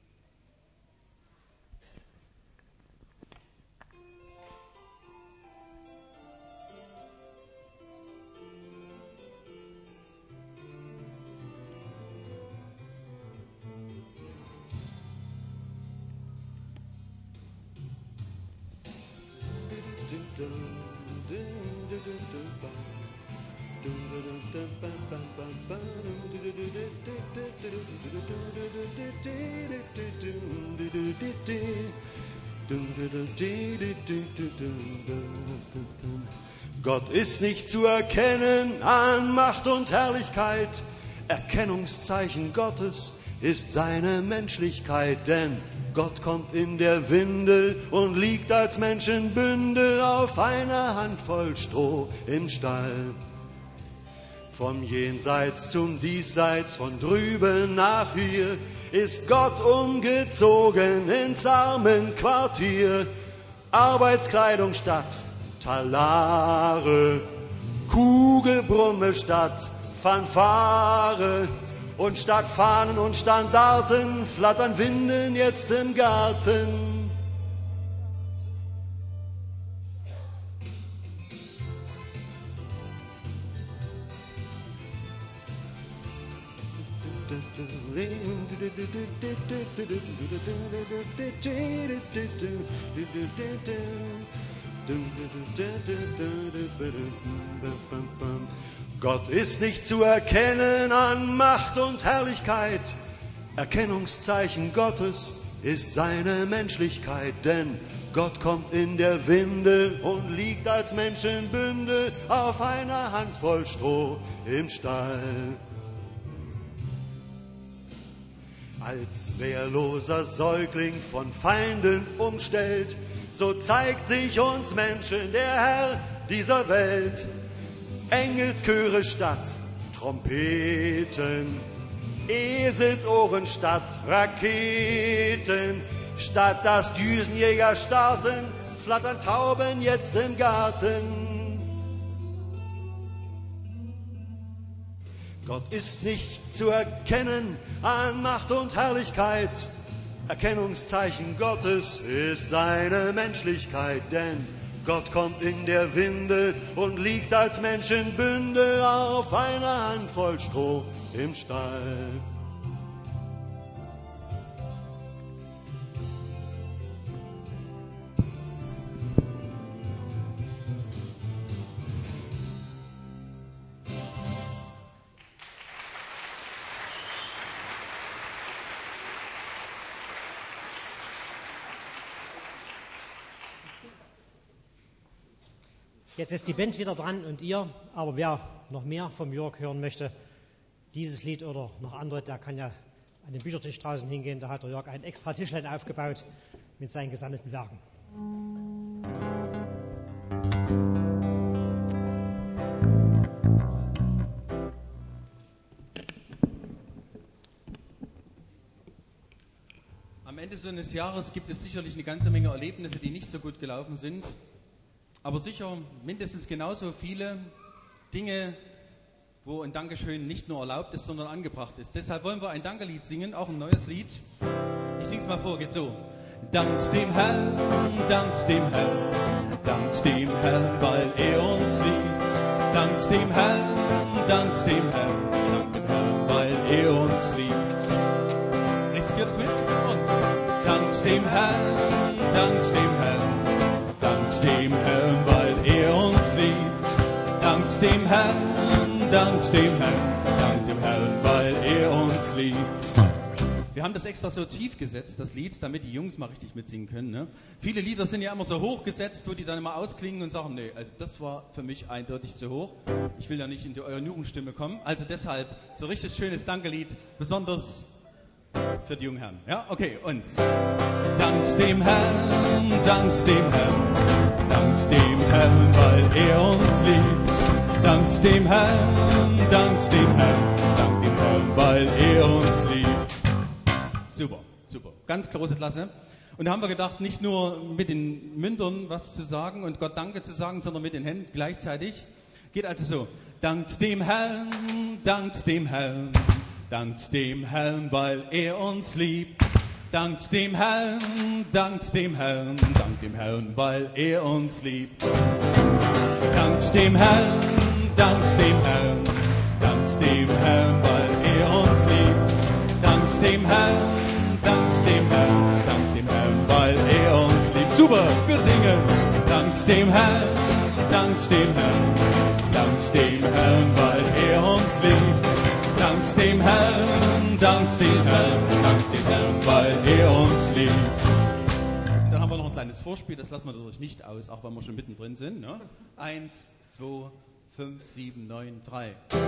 Gott ist nicht zu erkennen an Macht und Herrlichkeit. Erkennungszeichen Gottes ist seine Menschlichkeit, denn Gott kommt in der Windel und liegt als Menschenbündel auf einer Handvoll Stroh im Stall. Vom Jenseits zum Diesseits, von drüben nach hier, ist Gott umgezogen ins Armenquartier. Arbeitskleidung statt Talare, Kugelbrumme statt Fanfare. Und statt Fahnen und Standarten flattern Windeln jetzt im Garten. Gott ist nicht zu erkennen an Macht und Herrlichkeit. Erkennungszeichen Gottes ist seine Menschlichkeit, denn Gott kommt in der Windel und liegt als Menschenbündel auf einer Handvoll Stroh im Stall. Als wehrloser Säugling von Feinden umstellt, so zeigt sich uns Menschen der Herr dieser Welt. Engelschöre statt Trompeten, Eselsohren statt Raketen, statt dass Düsenjäger starten, flattern Tauben jetzt im Garten. Gott ist nicht zu erkennen an Macht und Herrlichkeit. Erkennungszeichen Gottes ist seine Menschlichkeit, denn Gott kommt in der Windel und liegt als Menschenbündel auf einer Handvoll Stroh im Stall. Jetzt ist die Band wieder dran und ihr, aber wer noch mehr vom Jörg hören möchte, dieses Lied oder noch andere, der kann ja an den Büchertisch draußen hingehen, da hat der Jörg ein extra Tischlein aufgebaut mit seinen gesammelten Werken. Am Ende so eines Jahres gibt es sicherlich eine ganze Menge Erlebnisse, die nicht so gut gelaufen sind. Aber sicher mindestens genauso viele Dinge, wo ein Dankeschön nicht nur erlaubt ist, sondern angebracht ist. Deshalb wollen wir ein Dankelied singen, auch ein neues Lied. Ich sing's mal vor, geht so. Dankt dem Herrn, dankt dem Herrn, dankt dem Herrn, weil er uns liebt. Dankt dem Herrn, dankt dem Herrn, dankt dem Herrn, weil er uns liebt. Nächstes geht es mit und dankt dem Herrn, dankt dem Herrn, dankt dem Herrn, weil er uns liebt. Dankt dem Herrn, dankt dem Herrn, dankt dem Herrn, weil er uns liebt. Wir haben das extra so tief gesetzt, das Lied, damit die Jungs mal richtig mitsingen können. Ne? Viele Lieder sind ja immer so hoch gesetzt, wo die dann immer ausklingen und sagen, nee, also das war für mich eindeutig zu hoch. Ich will ja nicht in die eure Jugendstimme kommen. Also deshalb so richtig schönes Dankelied, besonders für die jungen Herren. Ja, okay, und dankt dem Herrn, dankt dem Herrn, dankt dem Herrn, weil er uns liebt. Dankt dem Herrn, dankt dem Herrn, dankt dem Herrn, weil er uns liebt. Super, super. Ganz große Klasse. Und da haben wir gedacht, nicht nur mit den Mündern was zu sagen und Gott Danke zu sagen, sondern mit den Händen gleichzeitig. Geht also so. Dankt dem Herrn, dankt dem Herrn, dankt dem Herrn, weil er uns liebt. Dankt dem Herrn, dankt dem Herrn, dankt dem Herrn, weil er uns liebt. Dankt dem Herrn, dankt dem Herrn, dankt dem Herrn, weil er uns liebt. Dankt dem Herrn, dankt dem Herrn, dankt dem Herrn, weil er uns liebt. Super, wir singen. Dankt dem Herrn, dankt dem Herrn, dankt dem Herrn, weil er uns liebt. Dankt dem Herrn, dankt dem Herrn, dankt dem Herrn, weil er uns liebt. Dann haben wir noch ein kleines Vorspiel, das lassen wir natürlich nicht aus, auch wenn wir schon mittendrin sind. Ne? Eins, zwei, fünf, sieben, neun, drei.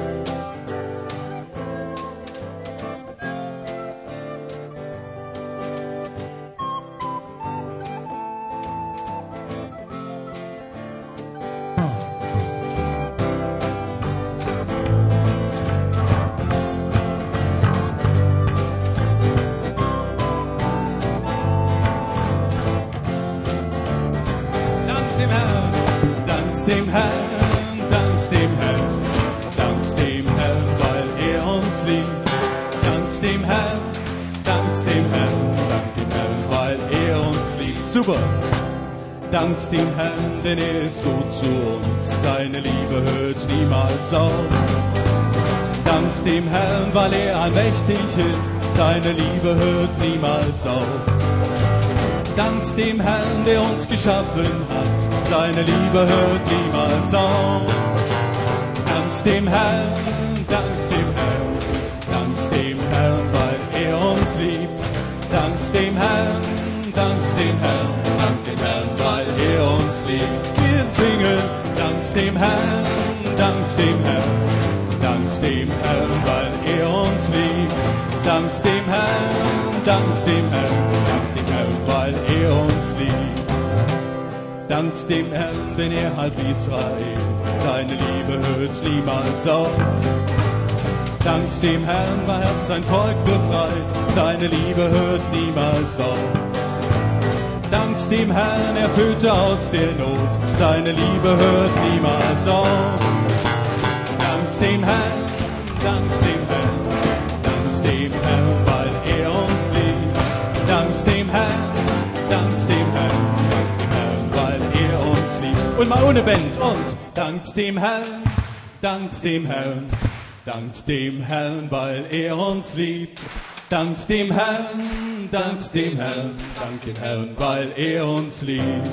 Dem Herrn, dankt dem Herrn, dankt dem Herrn, weil er uns liebt. Dankt dem Herrn, dankt dem Herrn, dankt dem Herrn, weil er uns liebt. Super! Dankt dem Herrn, denn er ist gut zu uns, seine Liebe hört niemals auf. Dankt dem Herrn, weil er allmächtig ist, seine Liebe hört niemals auf. Dankt dem Herrn, der uns geschaffen hat, seine Liebe hört niemals auf. Dankt dem Herrn, dankt dem Herrn, dankt dem Herrn, weil er uns liebt. Dankt dem Herrn, dankt dem Herrn, dankt dem Herrn, weil er uns liebt. Wir singen, dankt dem Herrn, dankt dem Herrn, dankt dem Herrn, weil er uns liebt. Dankt dem Herrn, dankt dem Herrn, dankt dem Herrn, weil er uns liebt. Dankt dem Herrn, denn er half Israel, seine Liebe hört niemals auf. Dankt dem Herrn, weil er sein Volk befreit, seine Liebe hört niemals auf. Dankt dem Herrn, er führte aus der Not, seine Liebe hört niemals auf. Dankt dem Herrn, dankt dem Herrn, dankt dem Herrn, weil er uns liebt. Dankt dem Herrn, dankt dem Herrn, dankt dem Herrn, weil er uns liebt. Und mal ohne Band. Und dankt dem Herrn, dankt dem Herrn, dankt dem Herrn, weil er uns liebt. Dankt dem Herrn, dankt dem Herrn, dankt dem Herrn, weil er uns liebt.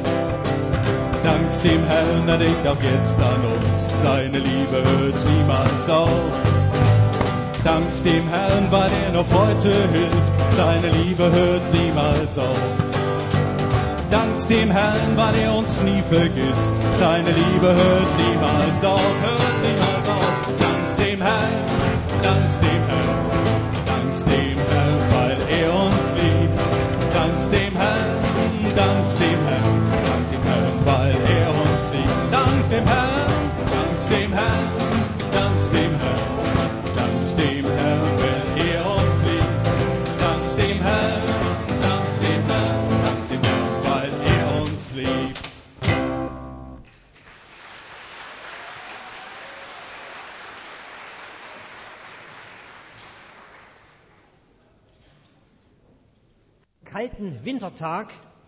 Dankt dem Herrn, er denkt auch jetzt an uns, seine Liebe hört niemals auf. Dankt dem Herrn, weil er noch heute hilft, seine Liebe hört niemals auf. Dankt dem Herrn, weil er uns nie vergisst, seine Liebe hört niemals auf, hört niemals auf. Dankt dem Herrn, dankt dem Herrn, dankt dem Herrn, weil er uns liebt. Dankt dem Herrn, dankt dem Herrn, dankt dem Herrn, weil er uns liebt. Dankt dem Herrn, dankt dem Herrn, dankt dem Herrn, dankt dem Herrn, weil er uns liebt. Dankt dem Herrn, dankt dem Herrn, dankt dem Herrn, weil er uns liebt. Kalten Wintertag,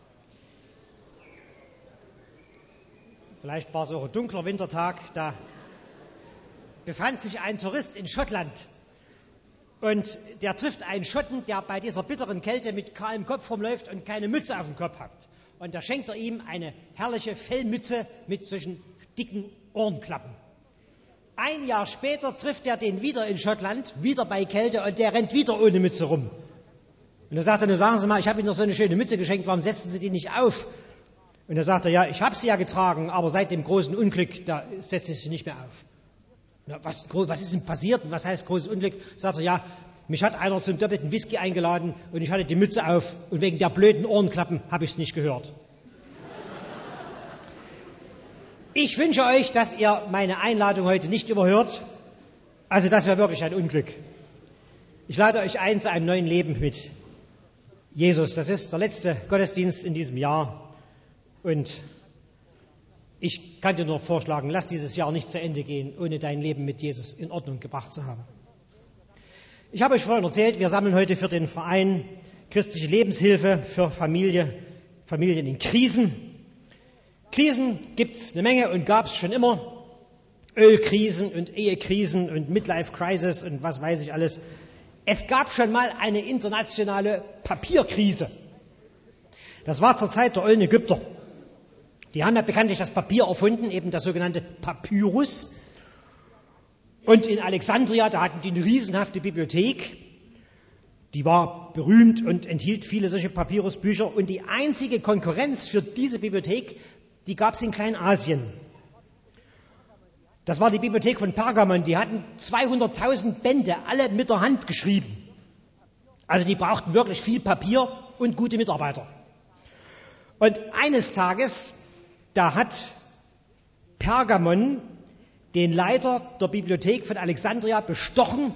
vielleicht war es auch ein dunkler Wintertag, da befand sich ein Tourist in Schottland Und der trifft einen Schotten, der bei dieser bitteren Kälte mit kahlem Kopf rumläuft und keine Mütze auf dem Kopf hat. Und da schenkt er ihm eine herrliche Fellmütze mit solchen dicken Ohrenklappen. Ein Jahr später trifft er den wieder in Schottland, wieder bei Kälte, und der rennt wieder ohne Mütze rum. Und er sagt er, nun sagen Sie mal, ich habe Ihnen doch so eine schöne Mütze geschenkt, warum setzen Sie die nicht auf? Und er sagt er, ja, ich habe sie ja getragen, aber seit dem großen Unglück, da setze ich sie nicht mehr auf. Na, was, was ist denn passiert? Was heißt großes Unglück? Sagt er, ja, mich hat einer zum doppelten Whisky eingeladen und ich hatte die Mütze auf und wegen der blöden Ohrenklappen habe ich es nicht gehört. Ich wünsche euch, dass ihr meine Einladung heute nicht überhört. Also das wäre wirklich ein Unglück. Ich lade euch ein zu einem neuen Leben mit Jesus. Das ist der letzte Gottesdienst in diesem Jahr. Und ich kann dir nur vorschlagen, lass dieses Jahr nicht zu Ende gehen, ohne dein Leben mit Jesus in Ordnung gebracht zu haben. Ich habe euch vorhin erzählt, wir sammeln heute für den Verein Christliche Lebenshilfe für Familie, Familien in Krisen. Krisen gibt es eine Menge und gab es schon immer. Ölkrisen und Ehekrisen und Midlife-Crisis und was weiß ich alles. Es gab schon mal eine internationale Papierkrise. Das war zur Zeit der ollen Ägypter. Die haben ja bekanntlich das Papier erfunden, eben das sogenannte Papyrus. Und in Alexandria, da hatten die eine riesenhafte Bibliothek. Die war berühmt und enthielt viele solche Papyrusbücher. Und die einzige Konkurrenz für diese Bibliothek, die gab es in Kleinasien. Das war die Bibliothek von Pergamon. Die hatten zweihunderttausend Bände, alle mit der Hand geschrieben. Also die brauchten wirklich viel Papier und gute Mitarbeiter. Und eines Tages, da hat Pergamon den Leiter der Bibliothek von Alexandria bestochen,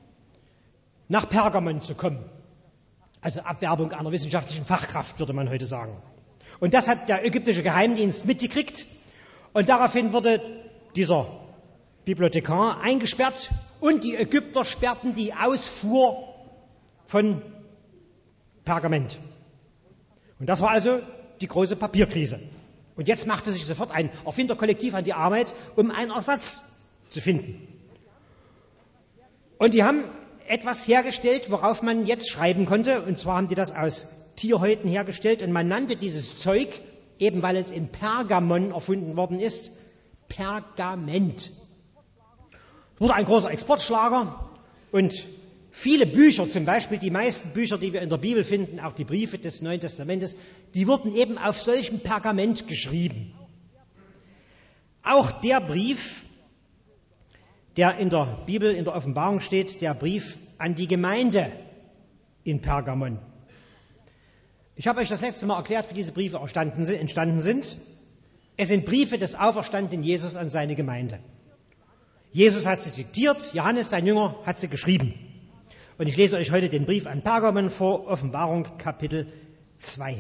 nach Pergamon zu kommen. Also Abwerbung einer wissenschaftlichen Fachkraft, würde man heute sagen. Und das hat der ägyptische Geheimdienst mitgekriegt. Und daraufhin wurde dieser Bibliothekar eingesperrt und die Ägypter sperrten die Ausfuhr von Pergament. Und das war also die große Papierkrise. Und jetzt machte sich sofort ein Erfinderkollektiv an die Arbeit, um einen Ersatz zu finden. Und die haben etwas hergestellt, worauf man jetzt schreiben konnte. Und zwar haben die das aus Tierhäuten hergestellt. Und man nannte dieses Zeug, eben weil es in Pergamon erfunden worden ist, Pergament. Es wurde ein großer Exportschlager und viele Bücher, zum Beispiel die meisten Bücher, die wir in der Bibel finden, auch die Briefe des Neuen Testamentes, die wurden eben auf solchem Pergament geschrieben. Auch der Brief, der in der Bibel, in der Offenbarung steht, der Brief an die Gemeinde in Pergamon. Ich habe euch das letzte Mal erklärt, wie diese Briefe entstanden sind. Es sind Briefe des auferstandenen Jesus an seine Gemeinde. Jesus hat sie diktiert, Johannes, sein Jünger, hat sie geschrieben. Und ich lese euch heute den Brief an Pergamon vor, Offenbarung Kapitel zwei.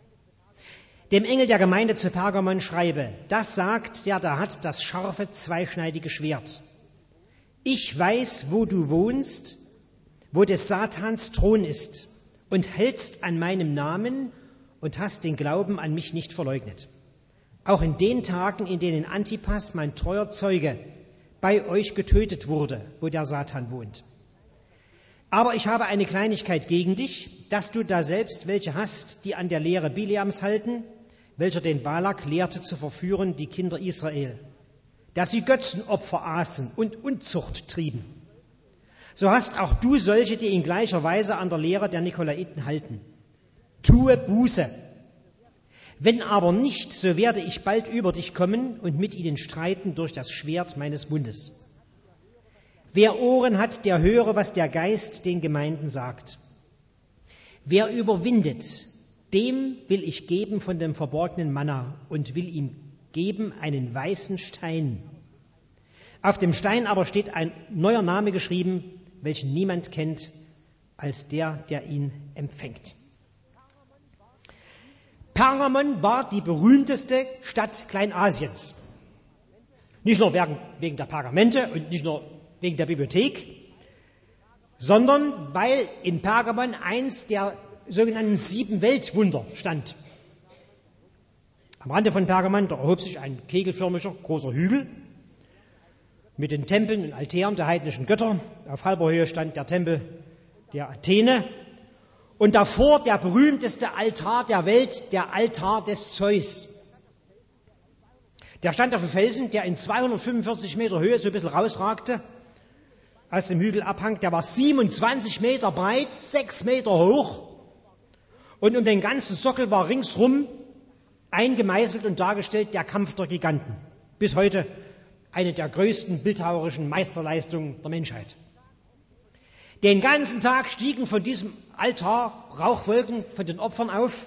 Dem Engel der Gemeinde zu Pergamon schreibe, das sagt, der da hat das scharfe, zweischneidige Schwert. Ich weiß, wo du wohnst, wo des Satans Thron ist, und hältst an meinem Namen und hast den Glauben an mich nicht verleugnet. Auch in den Tagen, in denen Antipas, mein treuer Zeuge, bei euch getötet wurde, wo der Satan wohnt. Aber ich habe eine Kleinigkeit gegen dich, dass du da selbst welche hast, die an der Lehre Bileams halten, welcher den Balak lehrte zu verführen, die Kinder Israel, dass sie Götzenopfer aßen und Unzucht trieben. So hast auch du solche, die in gleicher Weise an der Lehre der Nikolaiten halten. Tue Buße. Wenn aber nicht, so werde ich bald über dich kommen und mit ihnen streiten durch das Schwert meines Mundes. Wer Ohren hat, der höre, was der Geist den Gemeinden sagt. Wer überwindet, dem will ich geben von dem verborgenen Manna und will ihm geben einen weißen Stein. Auf dem Stein aber steht ein neuer Name geschrieben, welchen niemand kennt, als der, der ihn empfängt. Pergamon war die berühmteste Stadt Kleinasiens. Nicht nur wegen der Pergamente und nicht nur wegen der Bibliothek, sondern weil in Pergamon eins der sogenannten sieben Weltwunder stand. Am Rande von Pergamon, da erhob sich ein kegelförmiger großer Hügel. mit den Tempeln und Altären der heidnischen Götter. Auf halber Höhe stand der Tempel der Athene und davor der berühmteste Altar der Welt, der Altar des Zeus. Der stand auf dem Felsen, der in zweihundertfünfundvierzig Meter Höhe so ein bisschen rausragte aus dem Hügelabhang. Der war siebenundzwanzig Meter breit, sechs Meter hoch und um den ganzen Sockel war ringsrum eingemeißelt und dargestellt der Kampf der Giganten. Bis heute eine der größten bildhauerischen Meisterleistungen der Menschheit. Den ganzen Tag stiegen von diesem Altar Rauchwolken von den Opfern auf.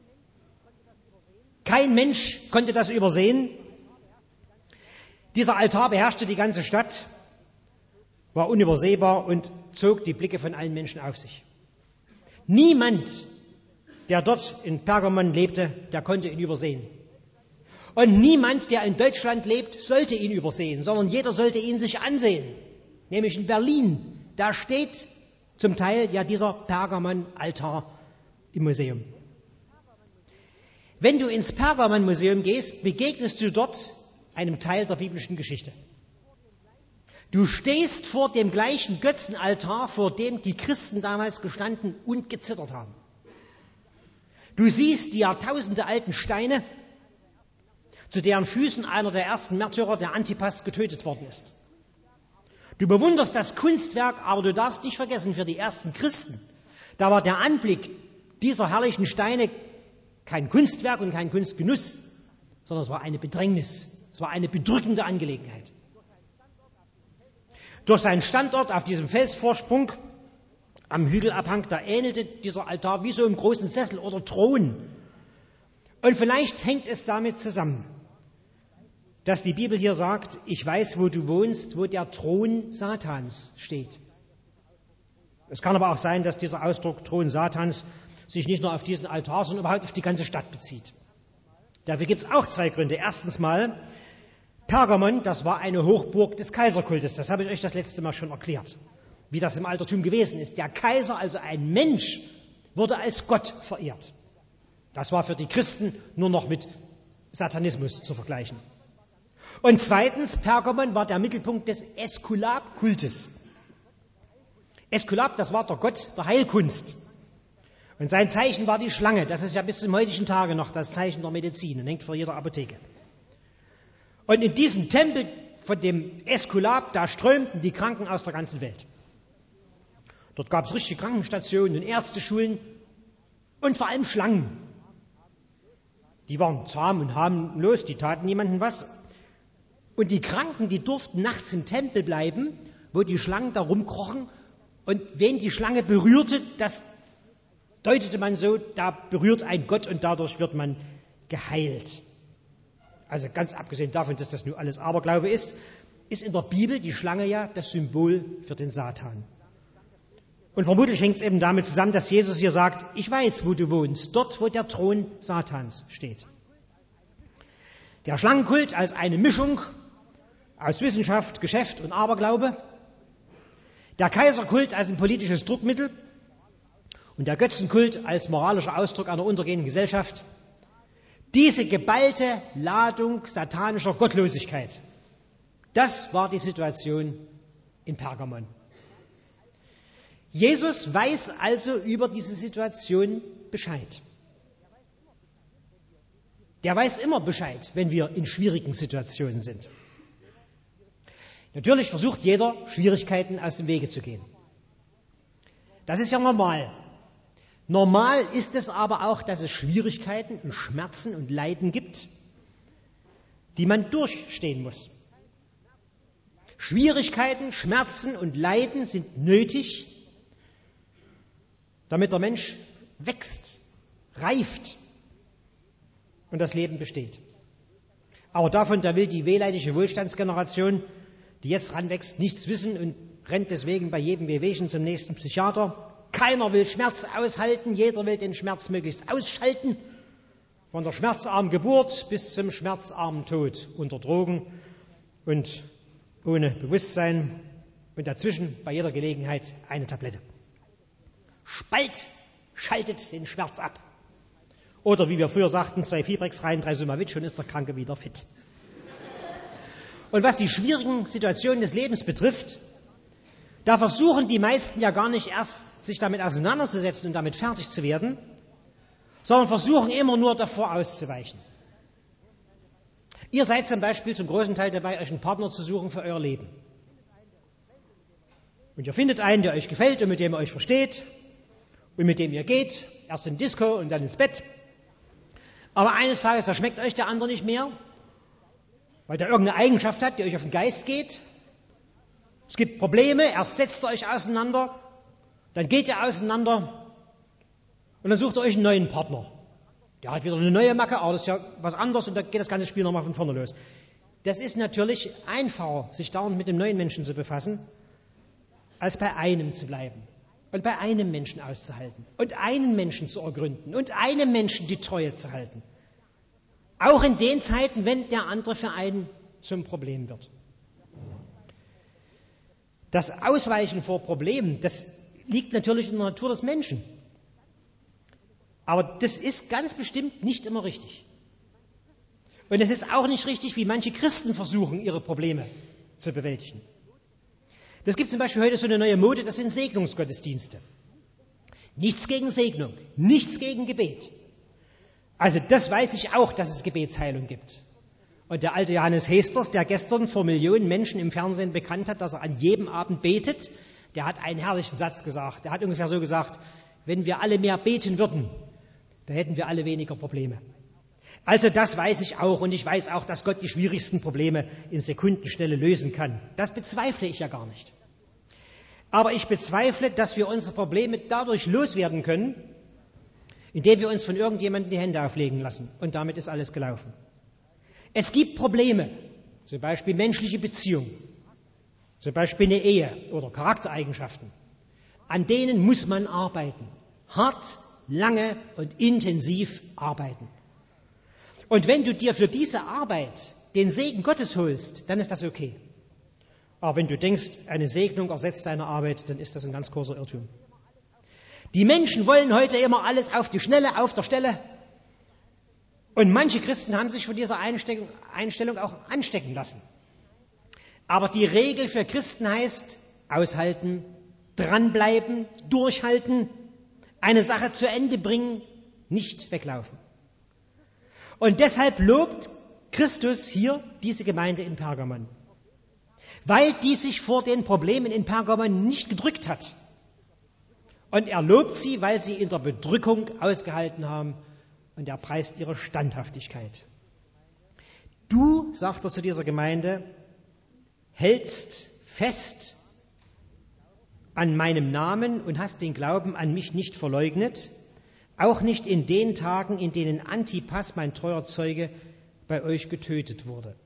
Kein Mensch konnte das übersehen. Dieser Altar beherrschte die ganze Stadt, war unübersehbar und zog die Blicke von allen Menschen auf sich. Niemand, der dort in Pergamon lebte, der konnte ihn übersehen. Und niemand, der in Deutschland lebt, sollte ihn übersehen, sondern jeder sollte ihn sich ansehen. Nämlich in Berlin. Da steht zum Teil ja dieser Pergamon-Altar im Museum. Wenn du ins Pergamon-Museum gehst, begegnest du dort einem Teil der biblischen Geschichte. Du stehst vor dem gleichen Götzenaltar, vor dem die Christen damals gestanden und gezittert haben. Du siehst die jahrtausendealten Steine, zu deren Füßen einer der ersten Märtyrer, der Antipas, getötet worden ist. Du bewunderst das Kunstwerk, aber du darfst nicht vergessen, für die ersten Christen, da war der Anblick dieser herrlichen Steine kein Kunstwerk und kein Kunstgenuss, sondern es war eine Bedrängnis, es war eine bedrückende Angelegenheit. Durch seinen Standort auf diesem Felsvorsprung am Hügelabhang, da ähnelte dieser Altar wie so einem großen Sessel oder Thron. Und vielleicht hängt es damit zusammen, dass die Bibel hier sagt, ich weiß, wo du wohnst, wo der Thron Satans steht. Es kann aber auch sein, dass dieser Ausdruck Thron Satans sich nicht nur auf diesen Altar, sondern überhaupt auf die ganze Stadt bezieht. Dafür gibt es auch zwei Gründe. Erstens mal, Pergamon, das war eine Hochburg des Kaiserkultes. Das habe ich euch das letzte Mal schon erklärt, wie das im Altertum gewesen ist. Der Kaiser, also ein Mensch, wurde als Gott verehrt. Das war für die Christen nur noch mit Satanismus zu vergleichen. Und zweitens, Pergamon war der Mittelpunkt des Äskulap-Kultes. Äskulap, das war der Gott der Heilkunst. Und sein Zeichen war die Schlange. Das ist ja bis zum heutigen Tage noch das Zeichen der Medizin und hängt vor jeder Apotheke. Und in diesem Tempel von dem Äskulap, da strömten die Kranken aus der ganzen Welt. Dort gab es richtige Krankenstationen und Ärzteschulen und vor allem Schlangen. Die waren zahm und harmlos, die taten niemandem was. Und die Kranken, die durften nachts im Tempel bleiben, wo die Schlangen da rumkrochen. Und wen die Schlange berührte, das deutete man so, da berührt ein Gott und dadurch wird man geheilt. Also ganz abgesehen davon, dass das nur alles Aberglaube ist, ist in der Bibel die Schlange ja das Symbol für den Satan. Und vermutlich hängt es eben damit zusammen, dass Jesus hier sagt, ich weiß, wo du wohnst, dort, wo der Thron Satans steht. Der Schlangenkult als eine Mischung aus Wissenschaft, Geschäft und Aberglaube, der Kaiserkult als ein politisches Druckmittel und der Götzenkult als moralischer Ausdruck einer untergehenden Gesellschaft. Diese geballte Ladung satanischer Gottlosigkeit, das war die Situation in Pergamon. Jesus weiß also über diese Situation Bescheid. Der weiß immer Bescheid, wenn wir in schwierigen Situationen sind. Natürlich versucht jeder, Schwierigkeiten aus dem Wege zu gehen. Das ist ja normal. Normal ist es aber auch, dass es Schwierigkeiten und Schmerzen und Leiden gibt, die man durchstehen muss. Schwierigkeiten, Schmerzen und Leiden sind nötig, damit der Mensch wächst, reift und das Leben besteht. Aber davon, da will die wehleidige Wohlstandsgeneration, die jetzt ranwächst, nichts wissen und rennt deswegen bei jedem Wehwehchen zum nächsten Psychiater. Keiner will Schmerz aushalten, jeder will den Schmerz möglichst ausschalten. Von der schmerzarmen Geburt bis zum schmerzarmen Tod unter Drogen und ohne Bewusstsein und dazwischen bei jeder Gelegenheit eine Tablette. Spalt schaltet den Schmerz ab. Oder wie wir früher sagten, zwei Fibrex rein, drei Sumavit, schon ist der Kranke wieder fit. Und was die schwierigen Situationen des Lebens betrifft, da versuchen die meisten ja gar nicht erst, sich damit auseinanderzusetzen und damit fertig zu werden, sondern versuchen immer nur davor auszuweichen. Ihr seid zum Beispiel zum großen Teil dabei, euch einen Partner zu suchen für euer Leben. Und ihr findet einen, der euch gefällt und mit dem ihr euch versteht und mit dem ihr geht, erst in Disco und dann ins Bett. Aber eines Tages, da schmeckt euch der andere nicht mehr, weil der irgendeine Eigenschaft hat, die euch auf den Geist geht. Es gibt Probleme, erst setzt ihr euch auseinander, dann geht ihr auseinander und dann sucht ihr euch einen neuen Partner. Der hat wieder eine neue Macke, aber das ist ja was anderes und dann geht das ganze Spiel nochmal von vorne los. Das ist natürlich einfacher, sich dauernd mit dem neuen Menschen zu befassen, als bei einem zu bleiben und bei einem Menschen auszuhalten und einen Menschen zu ergründen und einem Menschen die Treue zu halten. Auch in den Zeiten, wenn der andere für einen zum Problem wird. Das Ausweichen vor Problemen, das liegt natürlich in der Natur des Menschen. Aber das ist ganz bestimmt nicht immer richtig. Und es ist auch nicht richtig, wie manche Christen versuchen, ihre Probleme zu bewältigen. Das gibt zum Beispiel heute so eine neue Mode, das sind Segnungsgottesdienste. Nichts gegen Segnung, nichts gegen Gebet. Also das weiß ich auch, dass es Gebetsheilung gibt. Und der alte Johannes Hesters, der gestern vor Millionen Menschen im Fernsehen bekannt hat, dass er an jedem Abend betet, der hat einen herrlichen Satz gesagt. Der hat ungefähr so gesagt, wenn wir alle mehr beten würden, dann hätten wir alle weniger Probleme. Also das weiß ich auch und ich weiß auch, dass Gott die schwierigsten Probleme in Sekundenschnelle lösen kann. Das bezweifle ich ja gar nicht. Aber ich bezweifle, dass wir unsere Probleme dadurch loswerden können, indem wir uns von irgendjemandem die Hände auflegen lassen. Und damit ist alles gelaufen. Es gibt Probleme, zum Beispiel menschliche Beziehungen, zum Beispiel eine Ehe oder Charaktereigenschaften. An denen muss man arbeiten. Hart, lange und intensiv arbeiten. Und wenn du dir für diese Arbeit den Segen Gottes holst, dann ist das okay. Aber wenn du denkst, eine Segnung ersetzt deine Arbeit, dann ist das ein ganz großer Irrtum. Die Menschen wollen heute immer alles auf die Schnelle, auf der Stelle. Und manche Christen haben sich von dieser Einstellung, Einstellung auch anstecken lassen. Aber die Regel für Christen heißt, aushalten, dranbleiben, durchhalten, eine Sache zu Ende bringen, nicht weglaufen. Und deshalb lobt Christus hier diese Gemeinde in Pergamon, weil die sich vor den Problemen in Pergamon nicht gedrückt hat. Und er lobt sie, weil sie in der Bedrückung ausgehalten haben, und er preist ihre Standhaftigkeit. Du, sagt er zu dieser Gemeinde, hältst fest an meinem Namen und hast den Glauben an mich nicht verleugnet, auch nicht in den Tagen, in denen Antipas, mein treuer Zeuge, bei euch getötet wurde.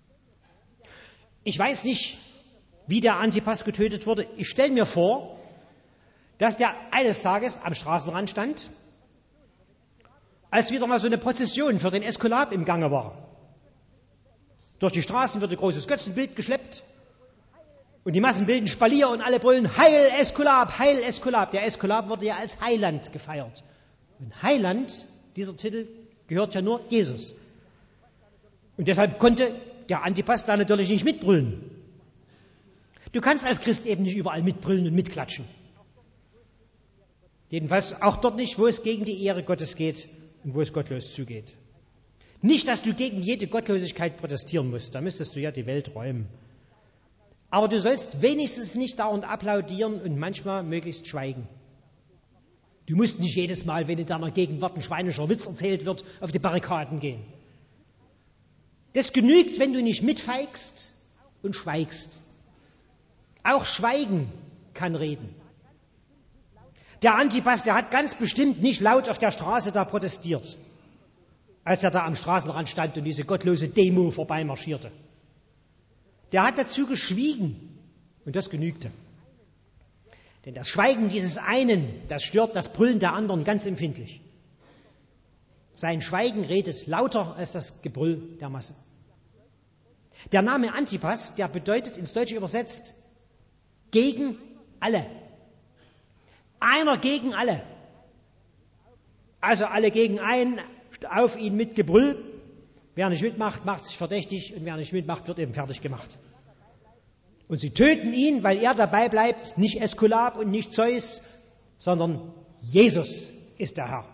Ich weiß nicht, wie der Antipas getötet wurde. Ich stelle mir vor, dass der eines Tages am Straßenrand stand, als wieder mal so eine Prozession für den Äskulap im Gange war. Durch die Straßen wird ein großes Götzenbild geschleppt und die Massen bilden Spalier und alle brüllen, Heil Äskulap, Heil Äskulap. Der Äskulap wurde ja als Heiland gefeiert. Und Heiland, dieser Titel, gehört ja nur Jesus. Und deshalb konnte der Antipas da natürlich nicht mitbrüllen. Du kannst als Christ eben nicht überall mitbrüllen und mitklatschen. Jedenfalls auch dort nicht, wo es gegen die Ehre Gottes geht und wo es gottlos zugeht. Nicht, dass du gegen jede Gottlosigkeit protestieren musst, da müsstest du ja die Welt räumen. Aber du sollst wenigstens nicht dauernd applaudieren und manchmal möglichst schweigen. Du musst nicht jedes Mal, wenn in deiner Gegenwart ein schweinischer Witz erzählt wird, auf die Barrikaden gehen. Das genügt, wenn du nicht mitfeigst und schweigst. Auch Schweigen kann reden. Der Antipas, der hat ganz bestimmt nicht laut auf der Straße da protestiert, als er da am Straßenrand stand und diese gottlose Demo vorbeimarschierte. Der hat dazu geschwiegen und das genügte. Denn das Schweigen dieses einen, das stört das Brüllen der anderen ganz empfindlich. Sein Schweigen redet lauter als das Gebrüll der Masse. Der Name Antipas, der bedeutet ins Deutsche übersetzt gegen alle. Einer gegen alle. Also alle gegen einen, auf ihn mit Gebrüll. Wer nicht mitmacht, macht sich verdächtig und wer nicht mitmacht, wird eben fertig gemacht. Und sie töten ihn, weil er dabei bleibt, nicht Äskulap und nicht Zeus, sondern Jesus ist der Herr.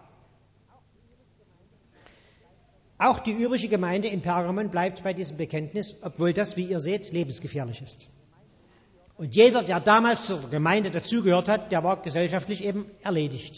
Auch die übrige Gemeinde in Pergamon bleibt bei diesem Bekenntnis, obwohl das, wie ihr seht, lebensgefährlich ist. Und jeder, der damals zur Gemeinde dazugehört hat, der war gesellschaftlich eben erledigt.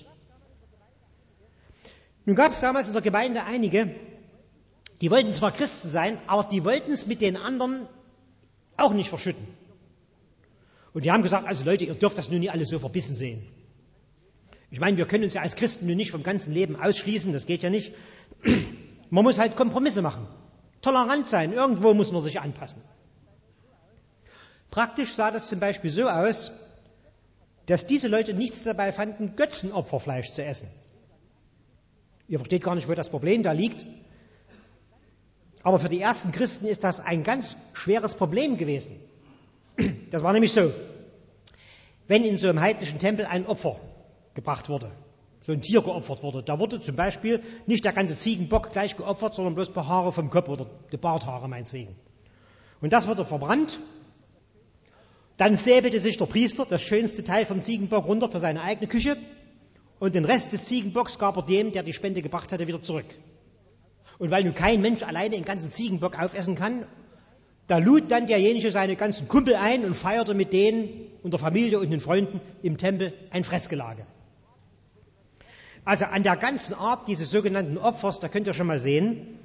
Nun gab es damals in der Gemeinde einige, die wollten zwar Christen sein, aber die wollten es mit den anderen auch nicht verschütten. Und die haben gesagt, also Leute, ihr dürft das nun nicht alles so verbissen sehen. Ich meine, wir können uns ja als Christen nun nicht vom ganzen Leben ausschließen, das geht ja nicht. Man muss halt Kompromisse machen, tolerant sein, irgendwo muss man sich anpassen. Praktisch sah das zum Beispiel so aus, dass diese Leute nichts dabei fanden, Götzenopferfleisch zu essen. Ihr versteht gar nicht, wo das Problem da liegt. Aber für die ersten Christen ist das ein ganz schweres Problem gewesen. Das war nämlich so, wenn in so einem heidnischen Tempel ein Opfer gebracht wurde, so ein Tier geopfert wurde, da wurde zum Beispiel nicht der ganze Ziegenbock gleich geopfert, sondern bloß ein paar Haare vom Kopf oder die Barthaare meinetwegen. Und das wurde verbrannt. Dann säbelte sich der Priester das schönste Teil vom Ziegenbock runter für seine eigene Küche und den Rest des Ziegenbocks gab er dem, der die Spende gebracht hatte, wieder zurück. Und weil nun kein Mensch alleine den ganzen Ziegenbock aufessen kann, da lud dann derjenige seine ganzen Kumpel ein und feierte mit denen und der Familie und den Freunden im Tempel ein Fressgelage. Also an der ganzen Art dieses sogenannten Opfers, da könnt ihr schon mal sehen,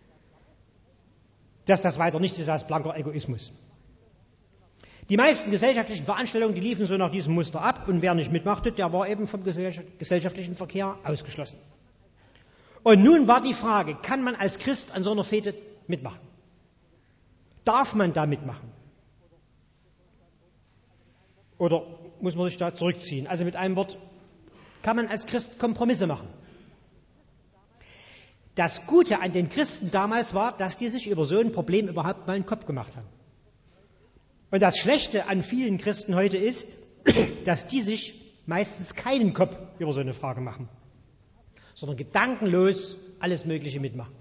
dass das weiter nichts ist als blanker Egoismus. Die meisten gesellschaftlichen Veranstaltungen, die liefen so nach diesem Muster ab und wer nicht mitmachte, der war eben vom gesellschaftlichen Verkehr ausgeschlossen. Und nun war die Frage, kann man als Christ an so einer Fete mitmachen? Darf man da mitmachen? Oder muss man sich da zurückziehen? Also mit einem Wort, kann man als Christ Kompromisse machen? Das Gute an den Christen damals war, dass die sich über so ein Problem überhaupt mal einen Kopf gemacht haben. Und das Schlechte an vielen Christen heute ist, dass die sich meistens keinen Kopf über so eine Frage machen, sondern gedankenlos alles Mögliche mitmachen.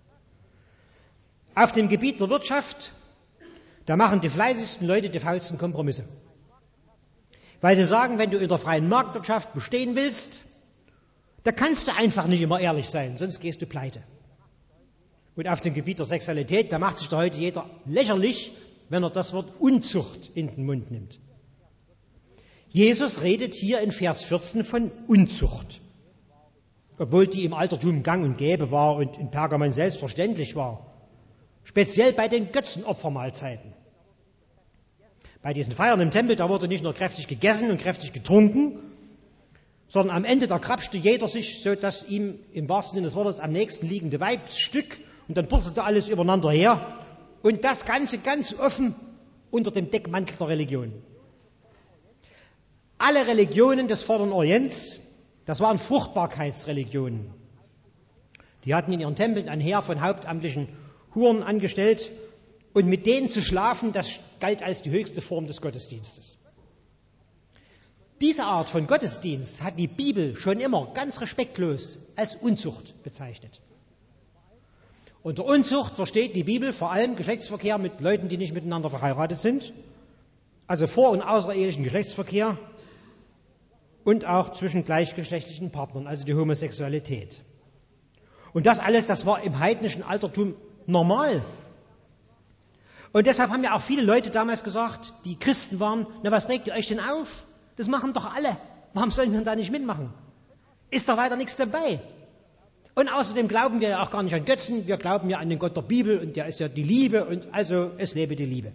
Auf dem Gebiet der Wirtschaft, da machen die fleißigsten Leute die faulsten Kompromisse. Weil sie sagen, wenn du in der freien Marktwirtschaft bestehen willst, da kannst du einfach nicht immer ehrlich sein, sonst gehst du pleite. Und auf dem Gebiet der Sexualität, da macht sich da heute jeder lächerlich, wenn er das Wort Unzucht in den Mund nimmt. Jesus redet hier in Vers vierzehn von Unzucht, obwohl die im Altertum gang und gäbe war und in Pergamon selbstverständlich war. Speziell bei den Götzenopfermahlzeiten. Bei diesen Feiern im Tempel, da wurde nicht nur kräftig gegessen und kräftig getrunken, sondern am Ende, da krapschte jeder sich, so dass ihm im wahrsten Sinne des Wortes am nächsten liegende Weibsstück und dann purzelte alles übereinander her. Und das Ganze ganz offen unter dem Deckmantel der Religion. Alle Religionen des Vorderen Orients, das waren Fruchtbarkeitsreligionen. Die hatten in ihren Tempeln ein Heer von hauptamtlichen Huren angestellt und mit denen zu schlafen, das galt als die höchste Form des Gottesdienstes. Diese Art von Gottesdienst hat die Bibel schon immer ganz respektlos als Unzucht bezeichnet. Unter Unzucht versteht die Bibel vor allem Geschlechtsverkehr mit Leuten, die nicht miteinander verheiratet sind, also vor- und außerehelichen Geschlechtsverkehr und auch zwischen gleichgeschlechtlichen Partnern, also die Homosexualität. Und das alles, das war im heidnischen Altertum normal. Und deshalb haben ja auch viele Leute damals gesagt, die Christen waren, na was regt ihr euch denn auf? Das machen doch alle. Warum sollen wir da nicht mitmachen? Ist doch weiter nichts dabei. Und außerdem glauben wir ja auch gar nicht an Götzen, wir glauben ja an den Gott der Bibel und der ist ja die Liebe und also es lebe die Liebe.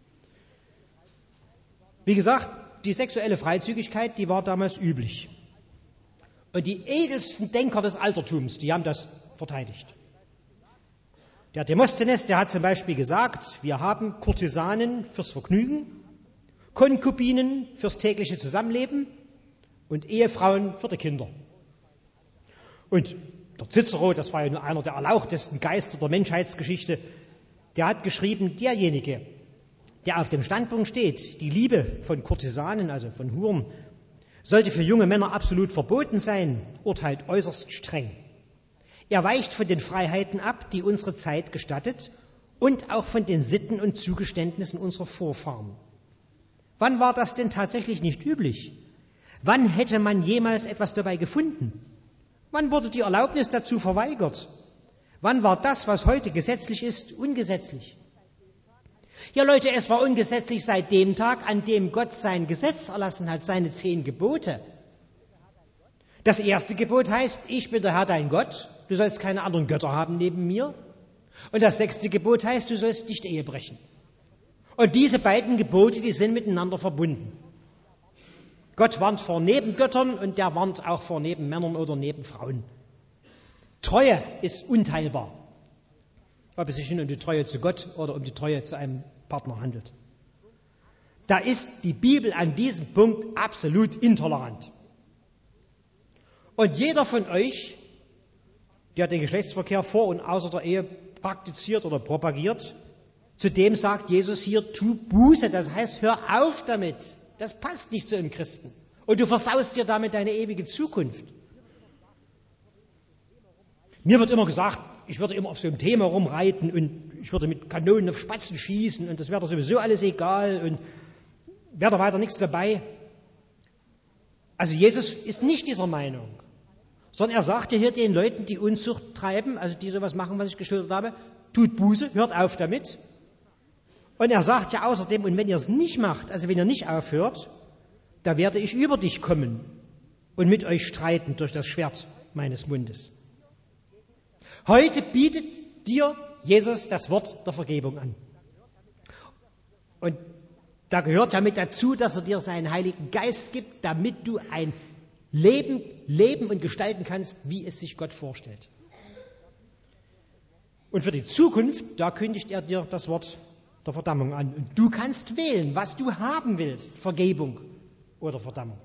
Wie gesagt, die sexuelle Freizügigkeit, die war damals üblich. Und die edelsten Denker des Altertums, die haben das verteidigt. Der Demosthenes, der hat zum Beispiel gesagt, wir haben Kurtisanen fürs Vergnügen, Konkubinen fürs tägliche Zusammenleben und Ehefrauen für die Kinder. Und der Cicero, das war ja nur einer der erlauchtesten Geister der Menschheitsgeschichte, der hat geschrieben, derjenige, der auf dem Standpunkt steht, die Liebe von Kurtisanen, also von Huren, sollte für junge Männer absolut verboten sein, urteilt äußerst streng. Er weicht von den Freiheiten ab, die unsere Zeit gestattet, und auch von den Sitten und Zugeständnissen unserer Vorfahren. Wann war das denn tatsächlich nicht üblich? Wann hätte man jemals etwas dabei gefunden? Wann wurde die Erlaubnis dazu verweigert? Wann war das, was heute gesetzlich ist, ungesetzlich? Ja, Leute, es war ungesetzlich seit dem Tag, an dem Gott sein Gesetz erlassen hat, seine zehn Gebote. Das erste Gebot heißt, ich bin der Herr dein Gott, du sollst keine anderen Götter haben neben mir. Und das sechste Gebot heißt, du sollst nicht Ehe brechen. Und diese beiden Gebote, die sind miteinander verbunden. Gott warnt vor Nebengöttern und der warnt auch vor Nebenmännern oder Nebenfrauen. Treue ist unteilbar, ob es sich nun um die Treue zu Gott oder um die Treue zu einem Partner handelt. Da ist die Bibel an diesem Punkt absolut intolerant. Und jeder von euch, der den Geschlechtsverkehr vor und außer der Ehe praktiziert oder propagiert, zu dem sagt Jesus hier, tu Buße, das heißt, hör auf damit. Das passt nicht zu einem Christen. Und du versaust dir damit deine ewige Zukunft. Mir wird immer gesagt, ich würde immer auf so einem Thema rumreiten und ich würde mit Kanonen auf Spatzen schießen und das wäre doch sowieso alles egal und wäre da weiter nichts dabei. Also Jesus ist nicht dieser Meinung, sondern er sagt ja hier den Leuten, die Unzucht treiben, also die sowas machen, was ich geschildert habe, tut Buße, hört auf damit. Und er sagt ja außerdem, und wenn ihr es nicht macht, also wenn ihr nicht aufhört, da werde ich über dich kommen und mit euch streiten durch das Schwert meines Mundes. Heute bietet dir Jesus das Wort der Vergebung an. Und da gehört ja mit dazu, dass er dir seinen Heiligen Geist gibt, damit du ein Leben leben und gestalten kannst, wie es sich Gott vorstellt. Und für die Zukunft, da kündigt er dir das Wort der Verdammung an. Und du kannst wählen, was du haben willst, Vergebung oder Verdammung.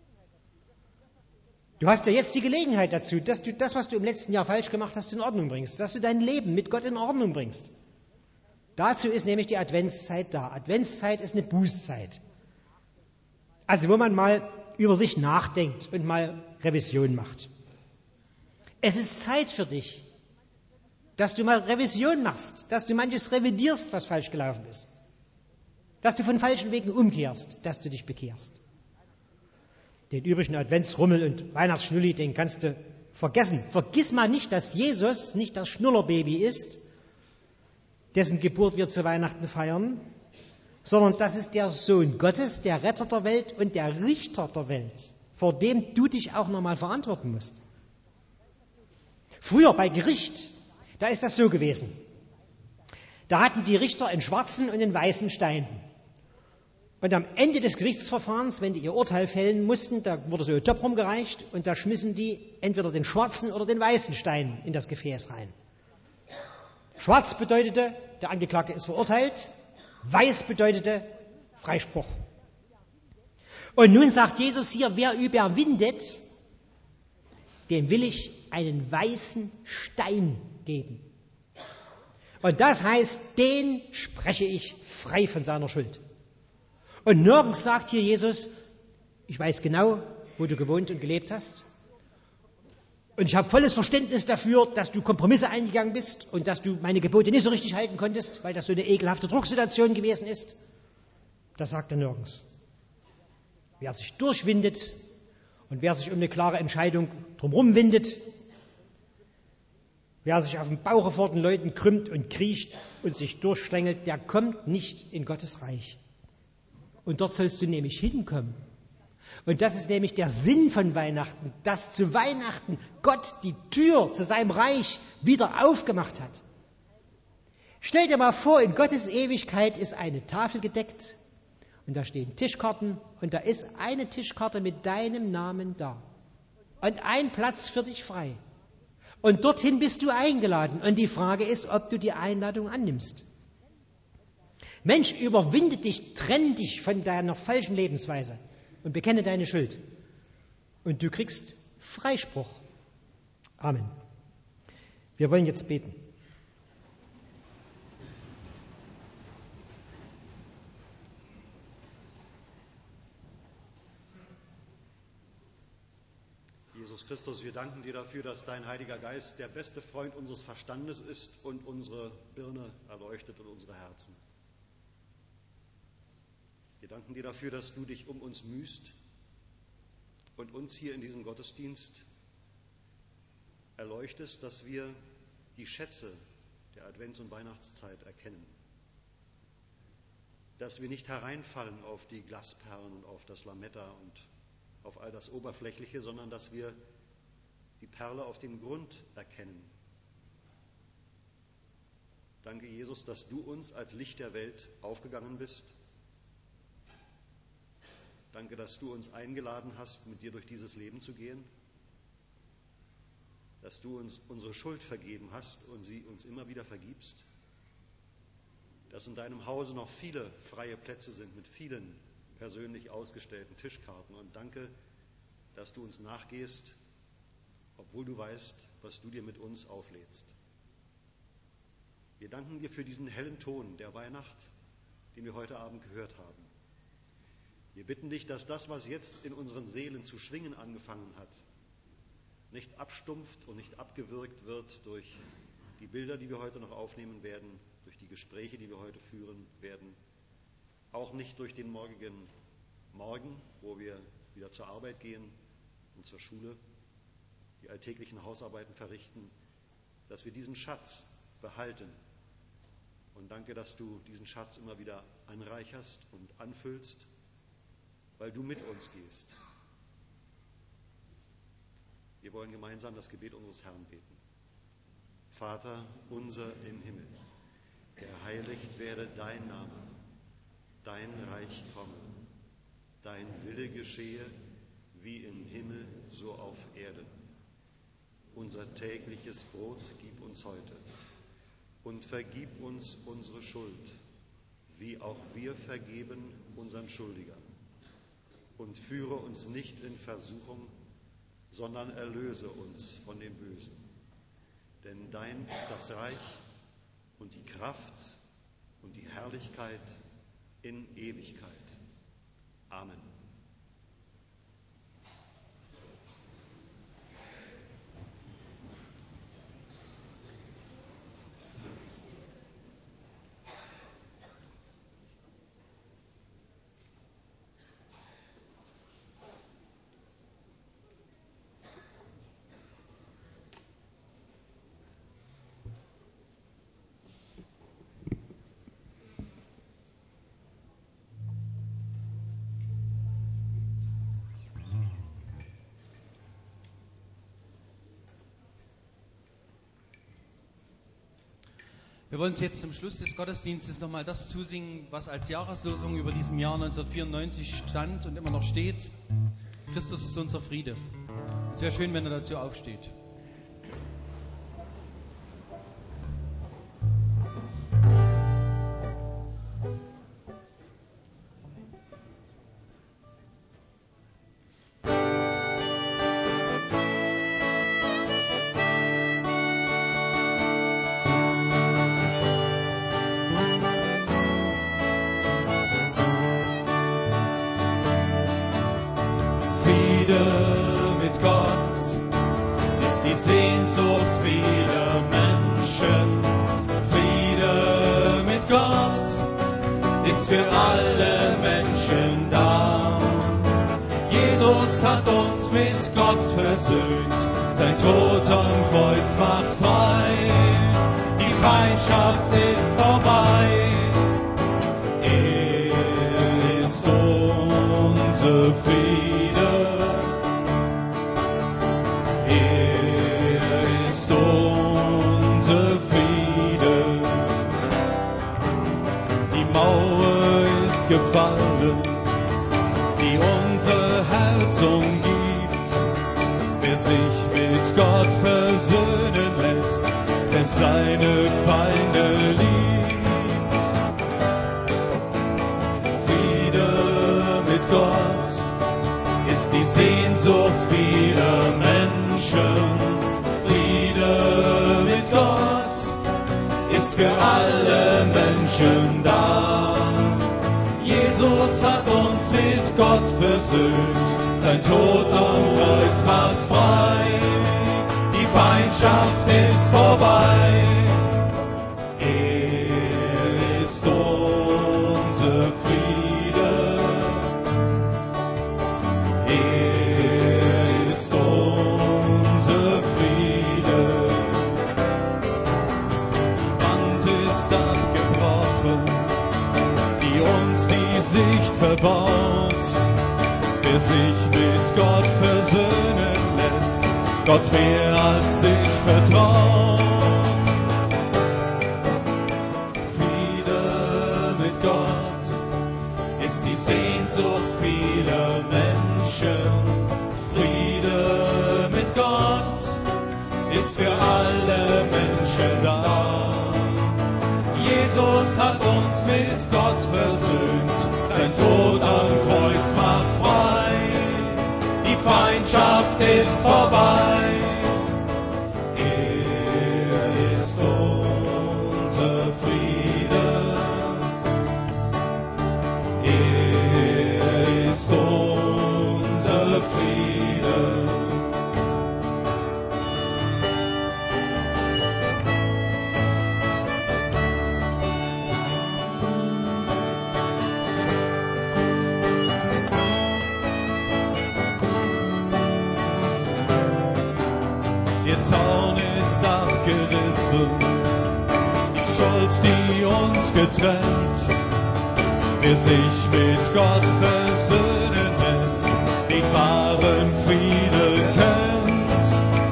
Du hast ja jetzt die Gelegenheit dazu, dass du das, was du im letzten Jahr falsch gemacht hast, in Ordnung bringst, dass du dein Leben mit Gott in Ordnung bringst. Dazu ist nämlich die Adventszeit da. Adventszeit ist eine Bußzeit. Also wo man mal über sich nachdenkt und mal Revision macht. Es ist Zeit für dich, dass du mal Revision machst, dass du manches revidierst, was falsch gelaufen ist. Dass du von falschen Wegen umkehrst, dass du dich bekehrst. Den übrigen Adventsrummel und Weihnachtsschnulli, den kannst du vergessen. Vergiss mal nicht, dass Jesus nicht das Schnullerbaby ist, dessen Geburt wir zu Weihnachten feiern, sondern das ist der Sohn Gottes, der Retter der Welt und der Richter der Welt, vor dem du dich auch nochmal verantworten musst. Früher bei Gericht, da ist das so gewesen. Da hatten die Richter einen schwarzen und einen weißen Stein. Und am Ende des Gerichtsverfahrens, wenn die ihr Urteil fällen mussten, da wurde so ein Topf rumgereicht und da schmissen die entweder den schwarzen oder den weißen Stein in das Gefäß rein. Schwarz bedeutete, der Angeklagte ist verurteilt, weiß bedeutete Freispruch. Und nun sagt Jesus hier, wer überwindet, dem will ich einen weißen Stein geben. Und das heißt, den spreche ich frei von seiner Schuld. Und nirgends sagt hier Jesus, ich weiß genau, wo du gewohnt und gelebt hast. Und ich habe volles Verständnis dafür, dass du Kompromisse eingegangen bist und dass du meine Gebote nicht so richtig halten konntest, weil das so eine ekelhafte Drucksituation gewesen ist. Das sagt er nirgends. Wer sich durchwindet und wer sich um eine klare Entscheidung drumherum windet, wer sich auf dem Bauche vor den Leuten krümmt und kriecht und sich durchschlängelt, der kommt nicht in Gottes Reich. Und dort sollst du nämlich hinkommen. Und das ist nämlich der Sinn von Weihnachten, dass zu Weihnachten Gott die Tür zu seinem Reich wieder aufgemacht hat. Stell dir mal vor, in Gottes Ewigkeit ist eine Tafel gedeckt und da stehen Tischkarten und da ist eine Tischkarte mit deinem Namen da und ein Platz für dich frei. Und dorthin bist du eingeladen und die Frage ist, ob du die Einladung annimmst. Mensch, überwinde dich, trenn dich von deiner falschen Lebensweise und bekenne deine Schuld. Und du kriegst Freispruch. Amen. Wir wollen jetzt beten. Jesus Christus, wir danken dir dafür, dass dein Heiliger Geist der beste Freund unseres Verstandes ist und unsere Birne erleuchtet und unsere Herzen. Wir danken dir dafür, dass du dich um uns mühst und uns hier in diesem Gottesdienst erleuchtest, dass wir die Schätze der Advents- und Weihnachtszeit erkennen. Dass wir nicht hereinfallen auf die Glasperlen und auf das Lametta und auf all das Oberflächliche, sondern dass wir die Perle auf den Grund erkennen. Danke, Jesus, dass du uns als Licht der Welt aufgegangen bist. Danke, dass du uns eingeladen hast, mit dir durch dieses Leben zu gehen. Dass du uns unsere Schuld vergeben hast und sie uns immer wieder vergibst. Dass in deinem Hause noch viele freie Plätze sind mit vielen persönlich ausgestellten Tischkarten. Und danke, dass du uns nachgehst, obwohl du weißt, was du dir mit uns auflädst. Wir danken dir für diesen hellen Ton der Weihnacht, den wir heute Abend gehört haben. Wir bitten dich, dass das, was jetzt in unseren Seelen zu schwingen angefangen hat, nicht abstumpft und nicht abgewürgt wird durch die Bilder, die wir heute noch aufnehmen werden, durch die Gespräche, die wir heute führen werden, auch nicht durch den morgigen Morgen, wo wir wieder zur Arbeit gehen und zur Schule, die alltäglichen Hausarbeiten verrichten, dass wir diesen Schatz behalten. Und danke, dass du diesen Schatz immer wieder anreicherst und anfüllst, weil du mit uns gehst. Wir wollen gemeinsam das Gebet unseres Herrn beten. Vater unser im Himmel, geheiligt werde dein Name, dein Reich komme, dein Wille geschehe, wie im Himmel, so auf Erden. Unser tägliches Brot gib uns heute und vergib uns unsere Schuld, wie auch wir vergeben unseren Schuldigern. Und führe uns nicht in Versuchung, sondern erlöse uns von dem Bösen. Denn dein ist das Reich und die Kraft und die Herrlichkeit in Ewigkeit. Amen. Wir wollen uns jetzt zum Schluss des Gottesdienstes nochmal das zusingen, was als Jahreslosung über diesem Jahr neunzehnhundertvierundneunzig stand und immer noch steht. Christus ist unser Friede. Es wäre schön, wenn er dazu aufsteht. Sein Tod am Kreuz macht frei, die Feindschaft ist vorbei. Er ist unser Friede, er ist unser Friede. Die Mauer ist gefallen, die unser Herz umgibt. Wer sich mit Gott versöhnen lässt, selbst seine Feinde liebt. Friede mit Gott ist die Sehnsucht vieler Menschen. Friede mit Gott ist für alle Menschen da. Jesus hat uns mit Gott versöhnt. Sein Tod am Kreuz macht frei. Die Feindschaft ist vorbei. Er ist unser Friede. Er ist unser Friede. Die Wand ist abgebrochen, die uns die Sicht verbaut. Wer sich mit Gott versöhnen lässt, Gott mehr als sich vertraut. Friede mit Gott ist die Sehnsucht vieler Menschen. Friede mit Gott ist für alle Menschen da. Jesus hat uns mit Gott versöhnt. Sein Tod am Kreuz macht frei. Die Feindschaft ist vorbei. Er ist unser Friede. Er ist unser Friede. Ihr Zaun ist abgerissen, die Schuld, die uns getrennt. Wer sich mit Gott versöhnen lässt, den wahren Friede kennt.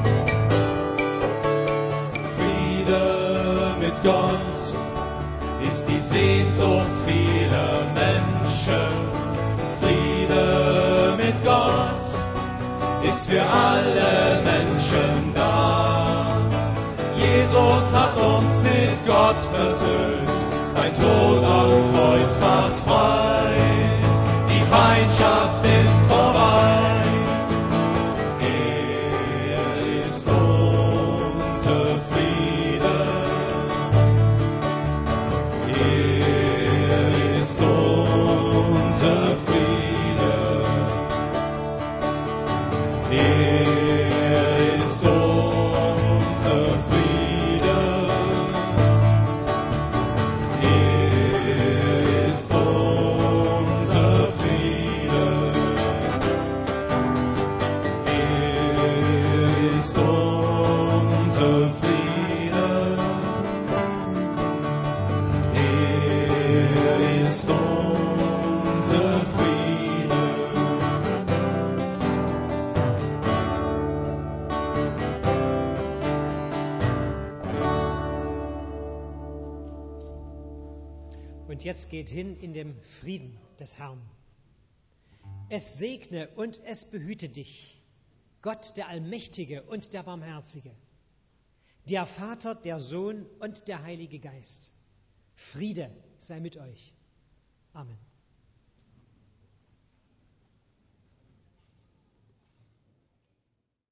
Friede mit Gott ist die Sehnsucht vieler Menschen. Friede mit Gott ist für alle Menschen da. Jesus hat uns mit Gott versöhnt. Sein Tod am Kreuz macht frei. Die Feindschaft ist vorbei. Er ist unser Friede. Er ist unser Friede. Er ist unser Friede. Er ist unser Friede. Er ist unser Friede. Er ist unser Friede. Und jetzt geht hin in dem Frieden des Herrn. Es segne und es behüte dich, Gott der Allmächtige und der Barmherzige, der Vater, der Sohn und der Heilige Geist. Friede sei mit euch. Amen.